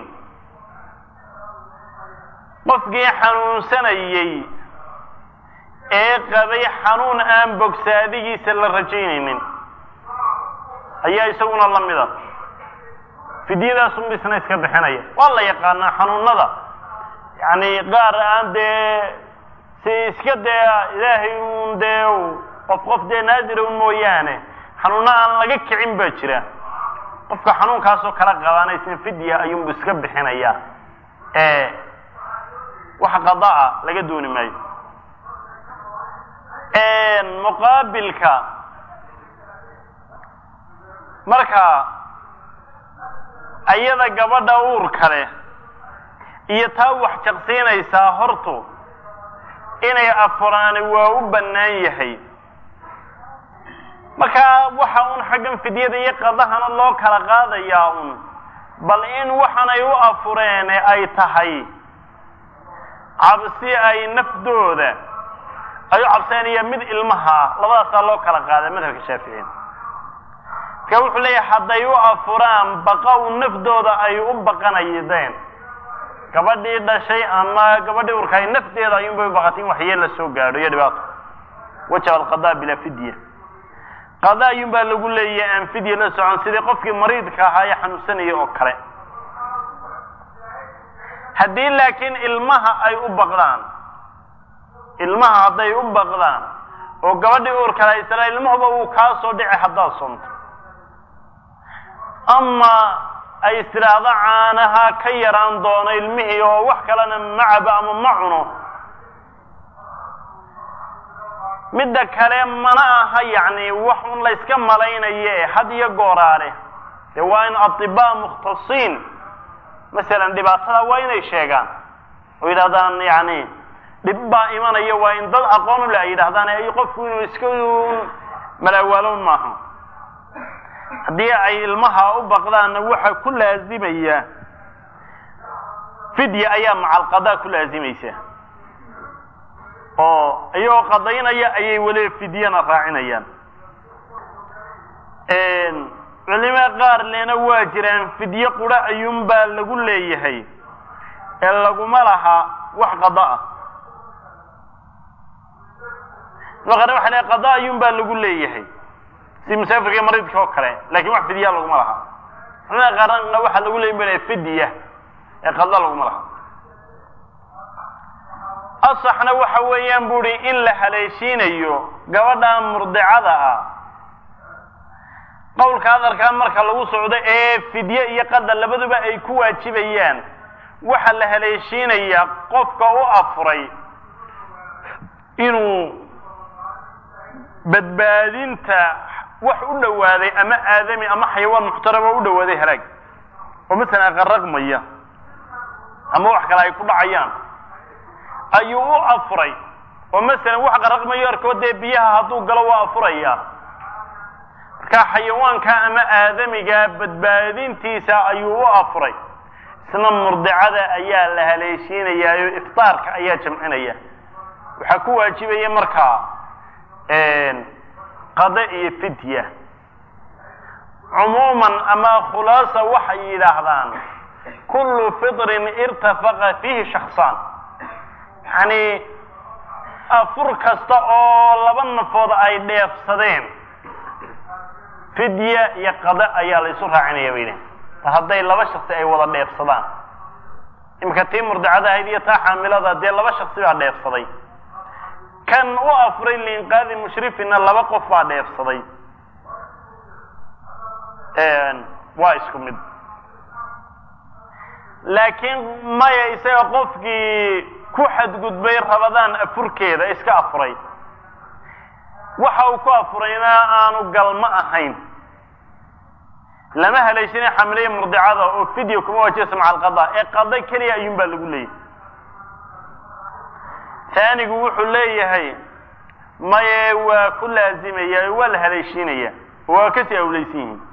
qofkii xanuunsanayey ee qabay xanuun aan bogsaadigiisa la rajaynaynin ayaa isaguna la mida fidyadaasun bisna iska bixinaya waa la yaqaanaa xanuunada yani qaar aan dee si iska dee ilaahay un dee qof qof dee naadira un mooyaane xanuuna aan laga kicin baa jira qofka xanuunkaasoo kala qabanaysan fidya ayuunbu iska bixinaya ee wax qadaa laga dooni maayo muqaabilka marka ayada gabadha uurka leh iyo taa wax jaqsiinaysaa hortu inay afuraani waa u bannaan yahay markaa waxa un xaggan fidyada iyo qadahana loo kala qaadayaa un bal in waxanay u afureen ay tahay cabsi ay nafdooda ay u cabseenaya mid ilmaha labadaasaa loo kala qaaday madhabka shaaficiin marka wuxuu leeyahay hadday u afuraan baqa u nafdooda ay u baqanayeen gabadhii dhashay ama gabadhii urkay nafteeda ayuunbay u baqatin waxyeel la soo gaadho iyo dhibaato wajaba alqadaa bilaa fidya qadaa yunbaa lagu leeyahay aan fidya la socon sidii qofkii mariidka ahaa ee xanuunsanaya oo kale. haddii laakiin ilmaha ay u baqdaan ilmaha hadday u baqdaan oo gabadhii uurka lahaysana ilmahuba wuu kaa soo dhici haddaad soomto, ama ay istiraahdo caanaha ka yaraan doono ilmihii oo wax kalena macaba ama ma cuno. midda kale mana aha yacni wax un layska malaynaye had iyo gooraale dee waa in atibaa mukhtasiin masalan dhibaatada waa inay sheegaan oo yidhahdaan yacni dhib baa imanaya, waa in dad aqoon u le ay yidhahdaan ay qofku inuu iska malaawaalown maaha. haddii ay ilmaha u baqdaanna waxa ku laazimaya fidya ayaa maca alqadaa ku laazimaysa, oo iyagoo qadaynaya ayay weliba fidyana raacinayaan. culimada qaar lena waa jiraan fidye qura ayuunbaa lagu leeyahay ee laguma laha wax qada ah. maqana waxa leeyahay qada ayuunbaa lagu leeyahay si musaafirka mariidka oo kale, laakiin wax fidya laguma laha. culimada qaarna waxa lagu leeyahay fidya ee qada laguma laha. asaxna waxa weeyaan buuri in la haleeshiinayo gabadha murdicada ah. qowlka adarka marka lagu socdo ee fidye iyo qada labaduba ay ku waajibayaan, waxa la haleeshiinaya qofka u afuray inuu badbaadinta wax u dhawaaday ama aadami ama xayawaan muxtarama u dhawaaday halaag, oo misalan qaraqmaya ama wax kale ay ku dhacayaan ayuu u afuray. oo masalan wax qaraqmayo arkood dee biyaha hadduu galo waa afuraya, marka xayawaanka ama aadamiga badbaadintiisa ayuu u afuray. isna murdicada ayaa la haleeshiinayaa oo iftaarka ayaa jamcinaya. waxaa ku waajibaya markaa qada iyo fidya. cumuuman ama khulaasa waxay yidhaahdaan kullu fitrin irtafaqa fiihi shaksaan, yani afur kasta oo laba nafood ay dheefsadeen fidya iyo qada ayaa la isu raacinaya bay leeyihiin. hadday laba shaksi ay wada dheefsadaan, imika tii murdicada ahayd iyo taa xaamilada dee laba shaksi baa dheefsaday, kan u afuray liinqaadi mushrifina laba qof baa dheefsaday, waa isku mid. laakiin maya isaga qofkii ku xadgudbay rabadaan afurkeeda iska afuray, waxa uu ku afurayna aanu galmo ahayn, lama haleeshinay xamliye murdicada oo fidya kuma waajibsa maca alqada ee qada keliya ayuun baa lagu leeyahay. taanigu wuxuu leeyahay maye waa ku laazimaya, waa la haleeshinaya, waa kasii awlaysan yihiin.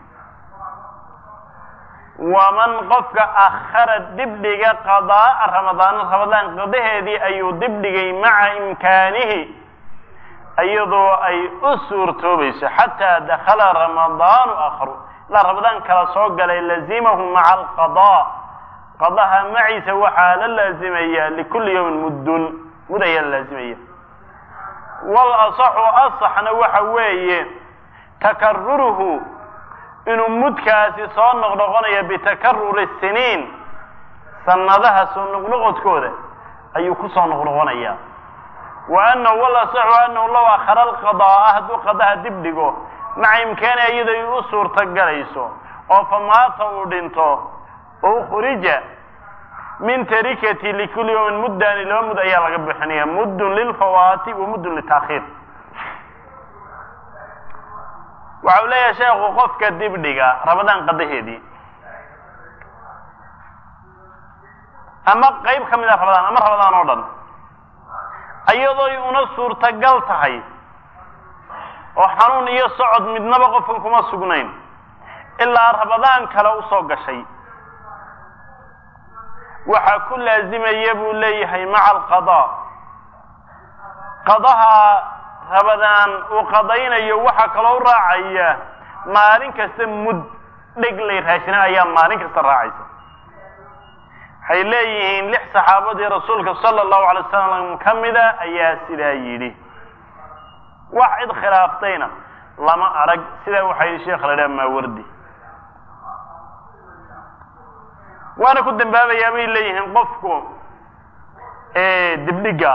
waman qofka akhara dibdhiga qadaa ramadaan ramadaan qadaheedii ayuu dibdhigay maca imkaanihi iyadoo ay u suurtoobayso xataa dakhala ramadaanu aakharu ilaa ramadaan kala soo galay lazimahu maca alqadaa. qadaha maciisa waxaa la laazimaya likulli yawmin muddun mud ayaa la laazimaya. wal asaxu asaxna waxa weeye takaruruhu inuu mudkaasi soo noqnoqonayo bitakaruri siniin, sanadaha soo noqnoqodkooda ayuu ku soo noqnoqonaya. wa annahu wal asaxu annahu law akhara alqadaa hadduu qadaha dib dhigo maca imkaani iyadoo ay u suurta galayso oo famaata uu dhinto oo khurija min tarikati likulli yawmin muddaani laba mud ayaa laga bixinaya, muddun lilfawaati wa muddun litaakhiir. waxa uu leeyahay sheekhu qofka dibdhiga ramadaan qadaheedii ama qayb ka mid ah ramadaan ama ramadaan oo dhan iyadoo una suurtagal tahay oo xanuun iyo socod midnaba qofkan kuma sugnayn ilaa ramadaan kale u soo gashay, waxaa ku laazimaya buu leeyahay maca alqadaa. qadaha ramadaan uu qadaynayo waxaa kaloo raacaya maalin kasta mud dheglay raashina ayaa maalin kasta raacaysa. waxay leeyihiin lix saxaabadii rasuulka sala allahu alay wasalam ka mida ayaa sidaa yidhi. wax cid khilaaftayna lama arag sidaa waxay sheekh la dhaha maawardi waana ku dambaabayaa bay leeyihiin qofku dibdhiga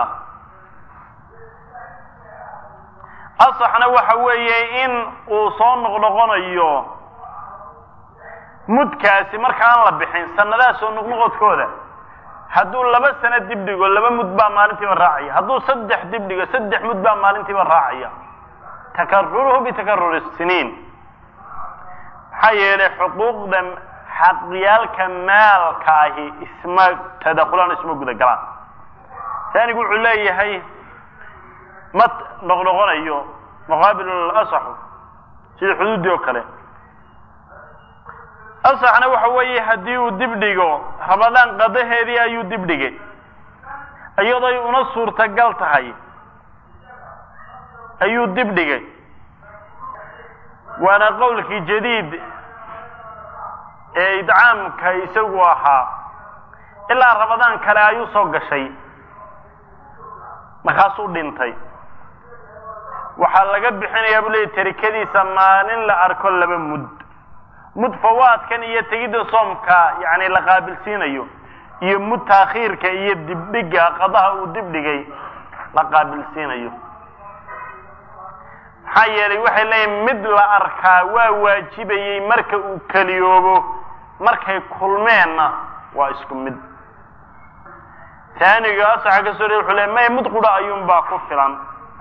asaxna waxa weeye in uu soo noqnoqonayo mudkaasi markaan la bixin sanadaha soo noqnoqodkooda hadduu laba sano dibdhigo laba mud baa maalintiiba raacaya hadduu saddex dibdhigo saddex mud baa maalintiiba raacaya takaruruhu bitakaruri siniin maxaa yeelay xuquuqda xaqyaalka maalka ahi isma tadakhulaan isma guda galaan taanigu wuxuu leeyahay ma noqnoqonayo muqaabilu asaxu sida xuduudii oo kale asaxna waxa weeye haddii uu dibdhigo ramadaan qadaheedii ayuu dibdhigay iyadoy una suurtagal tahay ayuu dibdhigay waana qowlkii jadiid ee idcaamka isagu ahaa ilaa ramadaan kale ayuu soo gashay markaasuu dhintay waxaa laga bixinayaa buu leeyahy tarikadiisa maalin la arko laba mud mud fawaadkan iyo tegidda soomka yacni la qaabilsiinayo iyo mud taakhiirka iyo dibdhiga qadaha uu dibdhigay la qaabilsiinayo maxaa yeelay waxay leeyihin mid la arkaa waa waajibayey marka uu keliyoobo markay kulmeenna waa isku mid taaniga asaxa ka soo reey wuxuu leeyahy may mud qudha ayuunbaa ku filan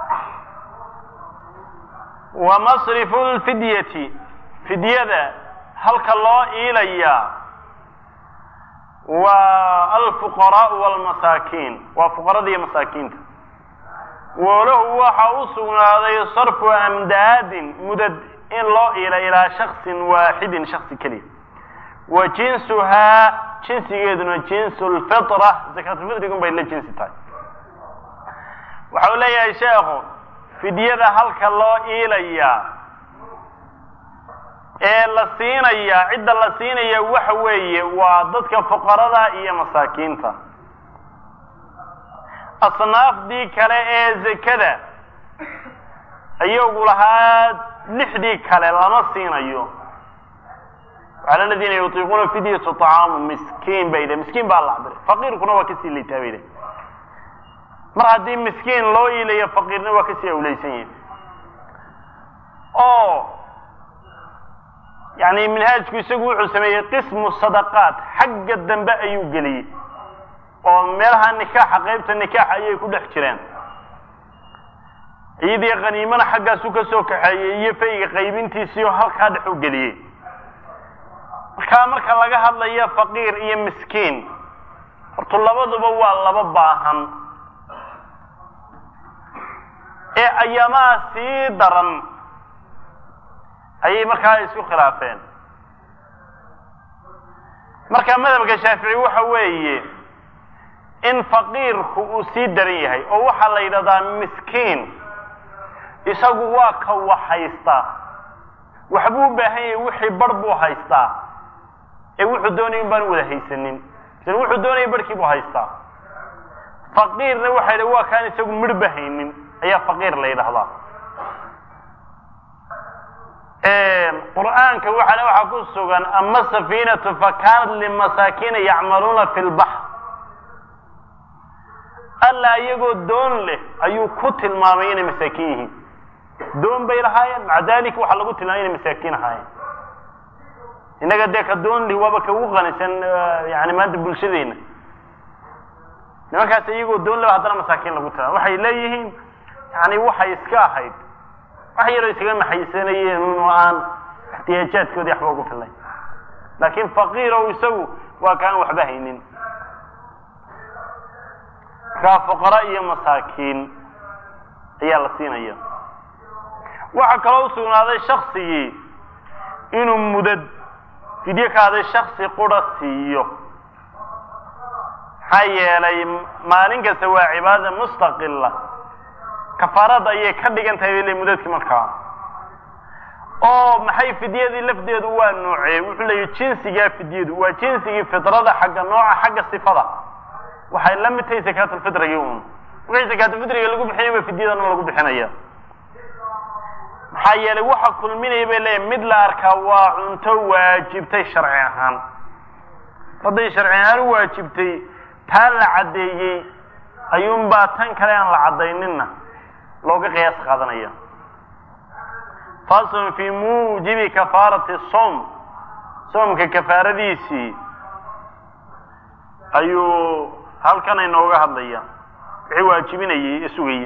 wa masrifu lfidyati fidyada halka loo iilayaa waa alfuqaraau walmasaakiin waa fuqarada iyo masaakiinta walahu waxa u sugnaaday sarfu amdaadin mudad in loo iila ilaa shaksin waaxidin shaksi keliya wa jinsuhaa jinsigeeduna jinsu lfitra zakaatulfitrigun bay la jinsi tahay waxa uu leeyahay sheekhu fidyada halka loo iilayaa ee la siinaya cidda la siinaya waxa weeye waa dadka fuqarada iyo masaakiinta asnaafdii kale ee zakada ayagu lahaa lixdii kale lama siinayo وعلى الذين يطيقون فدية طعام مسكين بيده مسكين baa la cabray faqiirkuna waa kasii liitaa bayde mar haddii miskiin loo iilayo faqiirna waa kasii awlaysan yahay oo yani minhaajku isagu wuxuu sameeyey qismu sadaqaat xagga dambe ayuu geliyey oo meelaha nikaaxa qaybta nikaaxa ayay ku dhex jireen iyadii qaniimana xaggaasu ka soo kaxeeyey iyo fayga qaybintiisii oo halkaa dhex u geliyey markaa marka laga hadlayo faqiir iyo miskiin horta labaduba waa laba baahan ee ayaamaha sii daran ayay markaa isku khilaafeen marka madhabka shaafici waxa weeye in faqiirku uu sii daran yahay oo waxaa la yidhahdaa miskiin isagu waa ka wax haystaa waxbuu u baahan yahay wixii bar buu haystaa ee wuxuu doonaya in baan wada haysanin idan wuxuu doonaya barkii buu haystaa faqiirna waxa yidhi waa kaan isagu midhba haynin ayaa faqiir la yidhahdaa qur'aanka waxana waxaa ku sugan ama safiinatu fakanat limasaakiina yacmaluuna fi lbaxr alla iyagoo doon leh ayuu ku tilmaamay inay masaakiin yihiin doon bay lahaayeen maca dalik waxaa lagu tilmaamay inay masaakiin ahaayeen innaga dee ka doon li waaba ka ugu qanisan yani maanta bulshadeena nimankaas iyagoo doon leba haddana masaakiin lagu tilmaamay waxay leeyihiin yani waxay iska ahayd wax yaroo isaga maxaysanayeen oo aan احتياجاتkoodii waxba ugu filay laakiin faqiir oo isagu waa kaan waxba haynin ka fuqara iyo masaakiin ayaa la siinaya waxa kale oo sugnaaday shakhsigii inuu mudad fidyo kaaday shakhsi qura siiyo hayelay maalin kasta waa cibaada mustaqilla kafaarada ayay ka dhigan tahay ilaa mudadkii markaa oo maxay fidyadii lafdeedu waa noocee wuxuu leeyahay jinsiga fidyadu waa jinsigii fitrada xagga nooca xagga sifada waxay la mid tahay zakaatul fitriga uun wixii zakaatul fitriga lagu bixinayo fidyadana lagu bixinaya حيالي وحا كل من يبلي مثل أركا وعنتو واجبتي شرعي أهان رضي شرعي أهان واجبتي تال عديي أيوم باتن كليان العديننا لوغا قياس قادنيا فاصل في موجب كفارة الصوم صوم ككفارة ديسي أيو هل كان ينوغا هدليا وحي واجبين أي اسوغي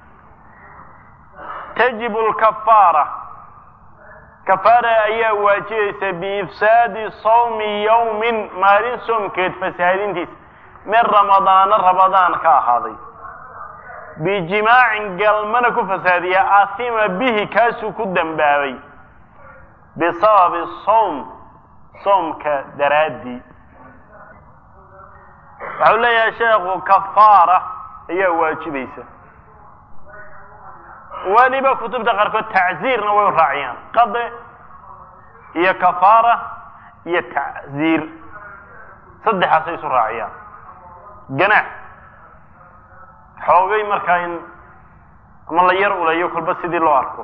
تجب الكفارة كفارة أي واجبة بإفساد صوم يوم مارين صوم كيد فسادين تيس من رمضان رمضان كاهاضي بجماع قلمنا كفسادية آثم به كاسو كدن بابي بسبب الصوم صوم كدرادي أقول يا شيخ كفارة هي واجبة ولبا كتب تقرأ التعزير نوي الراعيان قضي هي كفارة هي تعزير صدح حسيس الراعيان جناح حوغي مركاين اما الله يرؤوا ليوكل بس دي لو اركو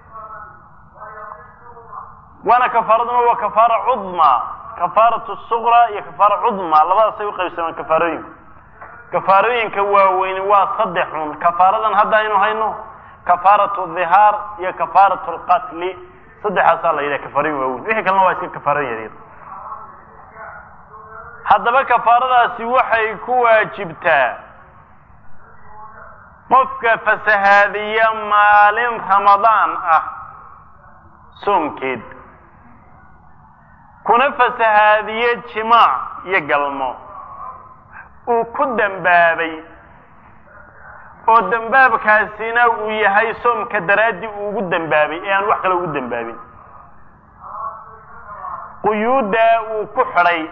وانا كفارتنا هو كفارة عظمى كفارة الصغرى هي كفارة عظمى لبدا سيوقع يسمى كفارين كفارين كواوين وصدحون كفارة هذا ينو هينو كفارة الظهار هي كفارة القتل صدح صار إلى كفارين واوين وحي كلمة واسك كفارين يدير هذا كفارة سوحي كواجبتا قفك فسهادية مال رمضان اه صوم كيد كنا فسهادية جماع يقلمو وكدن بابي ودن باب كاسينا ويهي صوم كدرادي وقدن بابي يعني وحكا لو قدن بابي قيودا وكحري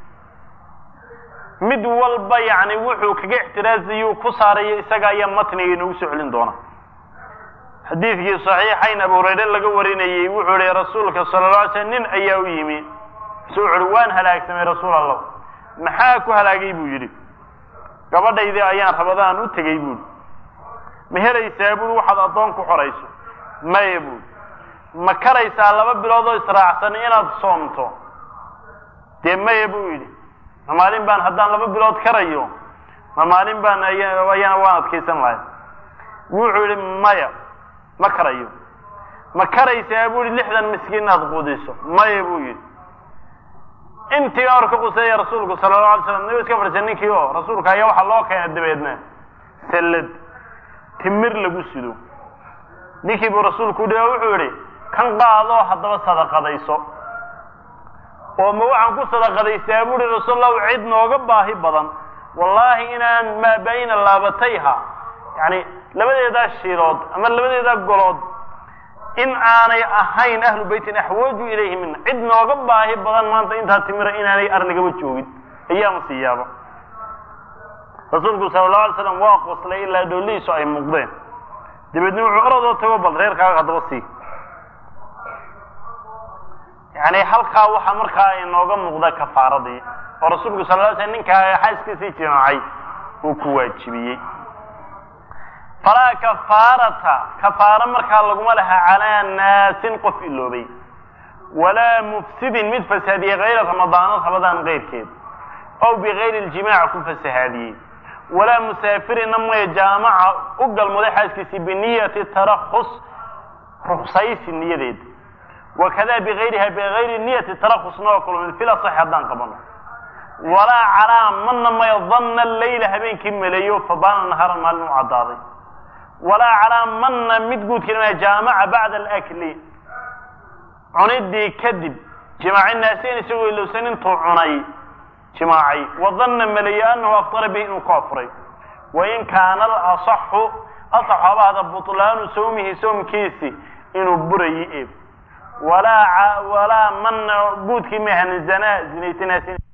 mid walba yani wuxuu kaga ixtiraaziyo ku saaray isaga ayaa matniga inuu soo celin doona xadiidkii saxiixayn Abu Hurayra laga warinayay wuxuu leeyahay rasuulka sallallahu alayhi wasallam nin ayaa u yimi soo waan halaagsamay rasuul Allah maxaa ku halaagay buu yiri gabadhaydii ayaan rabadaan u tagay buu meheraysaa buu waxaad adoon ku xorayso may buu ma karaysaa laba bilood oo israacsan inaad soomto de may buu yiri maalin baan haddaan laba bilood karayo maalin baan ayaan waan adkaysan lahayn wuxuu yiri maya ma karayo ma karaysaa buu lixdan miskiin aad quudiso maya buu yiri intii arka qusay rasuulku sallallahu alayhi wasallam iska farsan ninkii oo rasuulka ayaa waxa loo keenay dabeedna salad timir lagu sido ninkii buu rasuulku dhaw wuxuu yiri kan qaado haddaba sadaqadayso oo ma waxaan ku sadaqadaystaa buu rasuulku cid nooga baahi badan wallahi inaan ma bayna laabatayha yani labadeeda shiirood ama labadeeda golood in aanay ahayn ahlu baytin ahwaju ilayhi min cid nooga baahi badan maanta inta timira inaanay arniga joogin ayaa masiyaaba rasuulku sallallahu alayhi wasallam waa qoslay ilaa dooliisu ay muuqdeen dibadna wuxuu orado tago bal reerkaaga hadaba si يعني halka waxa markaa inooga muuqda kafaaradii oo rasuulku sallallahu alayhi wasallam ninka xaaskiisa jimacay uu ku waajibiyay fala kafarata kafaara markaa laguma laha calaa naasin qof iloobay wala mufsidin mid fasadiya غير رمضان رمضان غيرkeed oo بغير الجماع ku fasahadiyay wala musaafirin ma jaamaca u galmuday xaaskiisa biniyati tarakhus ruqsaysi niyadeed وكذا بغيرها بغير النية الترخص نوكل من فلا صحة دان قبله ولا على من ما يظن الليل هبين كمليو فبان النهار مال عضاضي ولا على من مدقود كلمة جامعة بعد الأكل عندي كذب جماع الناسين يسوي له سنين طعني جماعي وظن ملي أنه أفطر به إنه كافري وإن كان الأصح أصح هذا بطلان سومه سوم كيسي إنه بريئ ولا ع... ولا من بود كمهن الزنا زنيتنا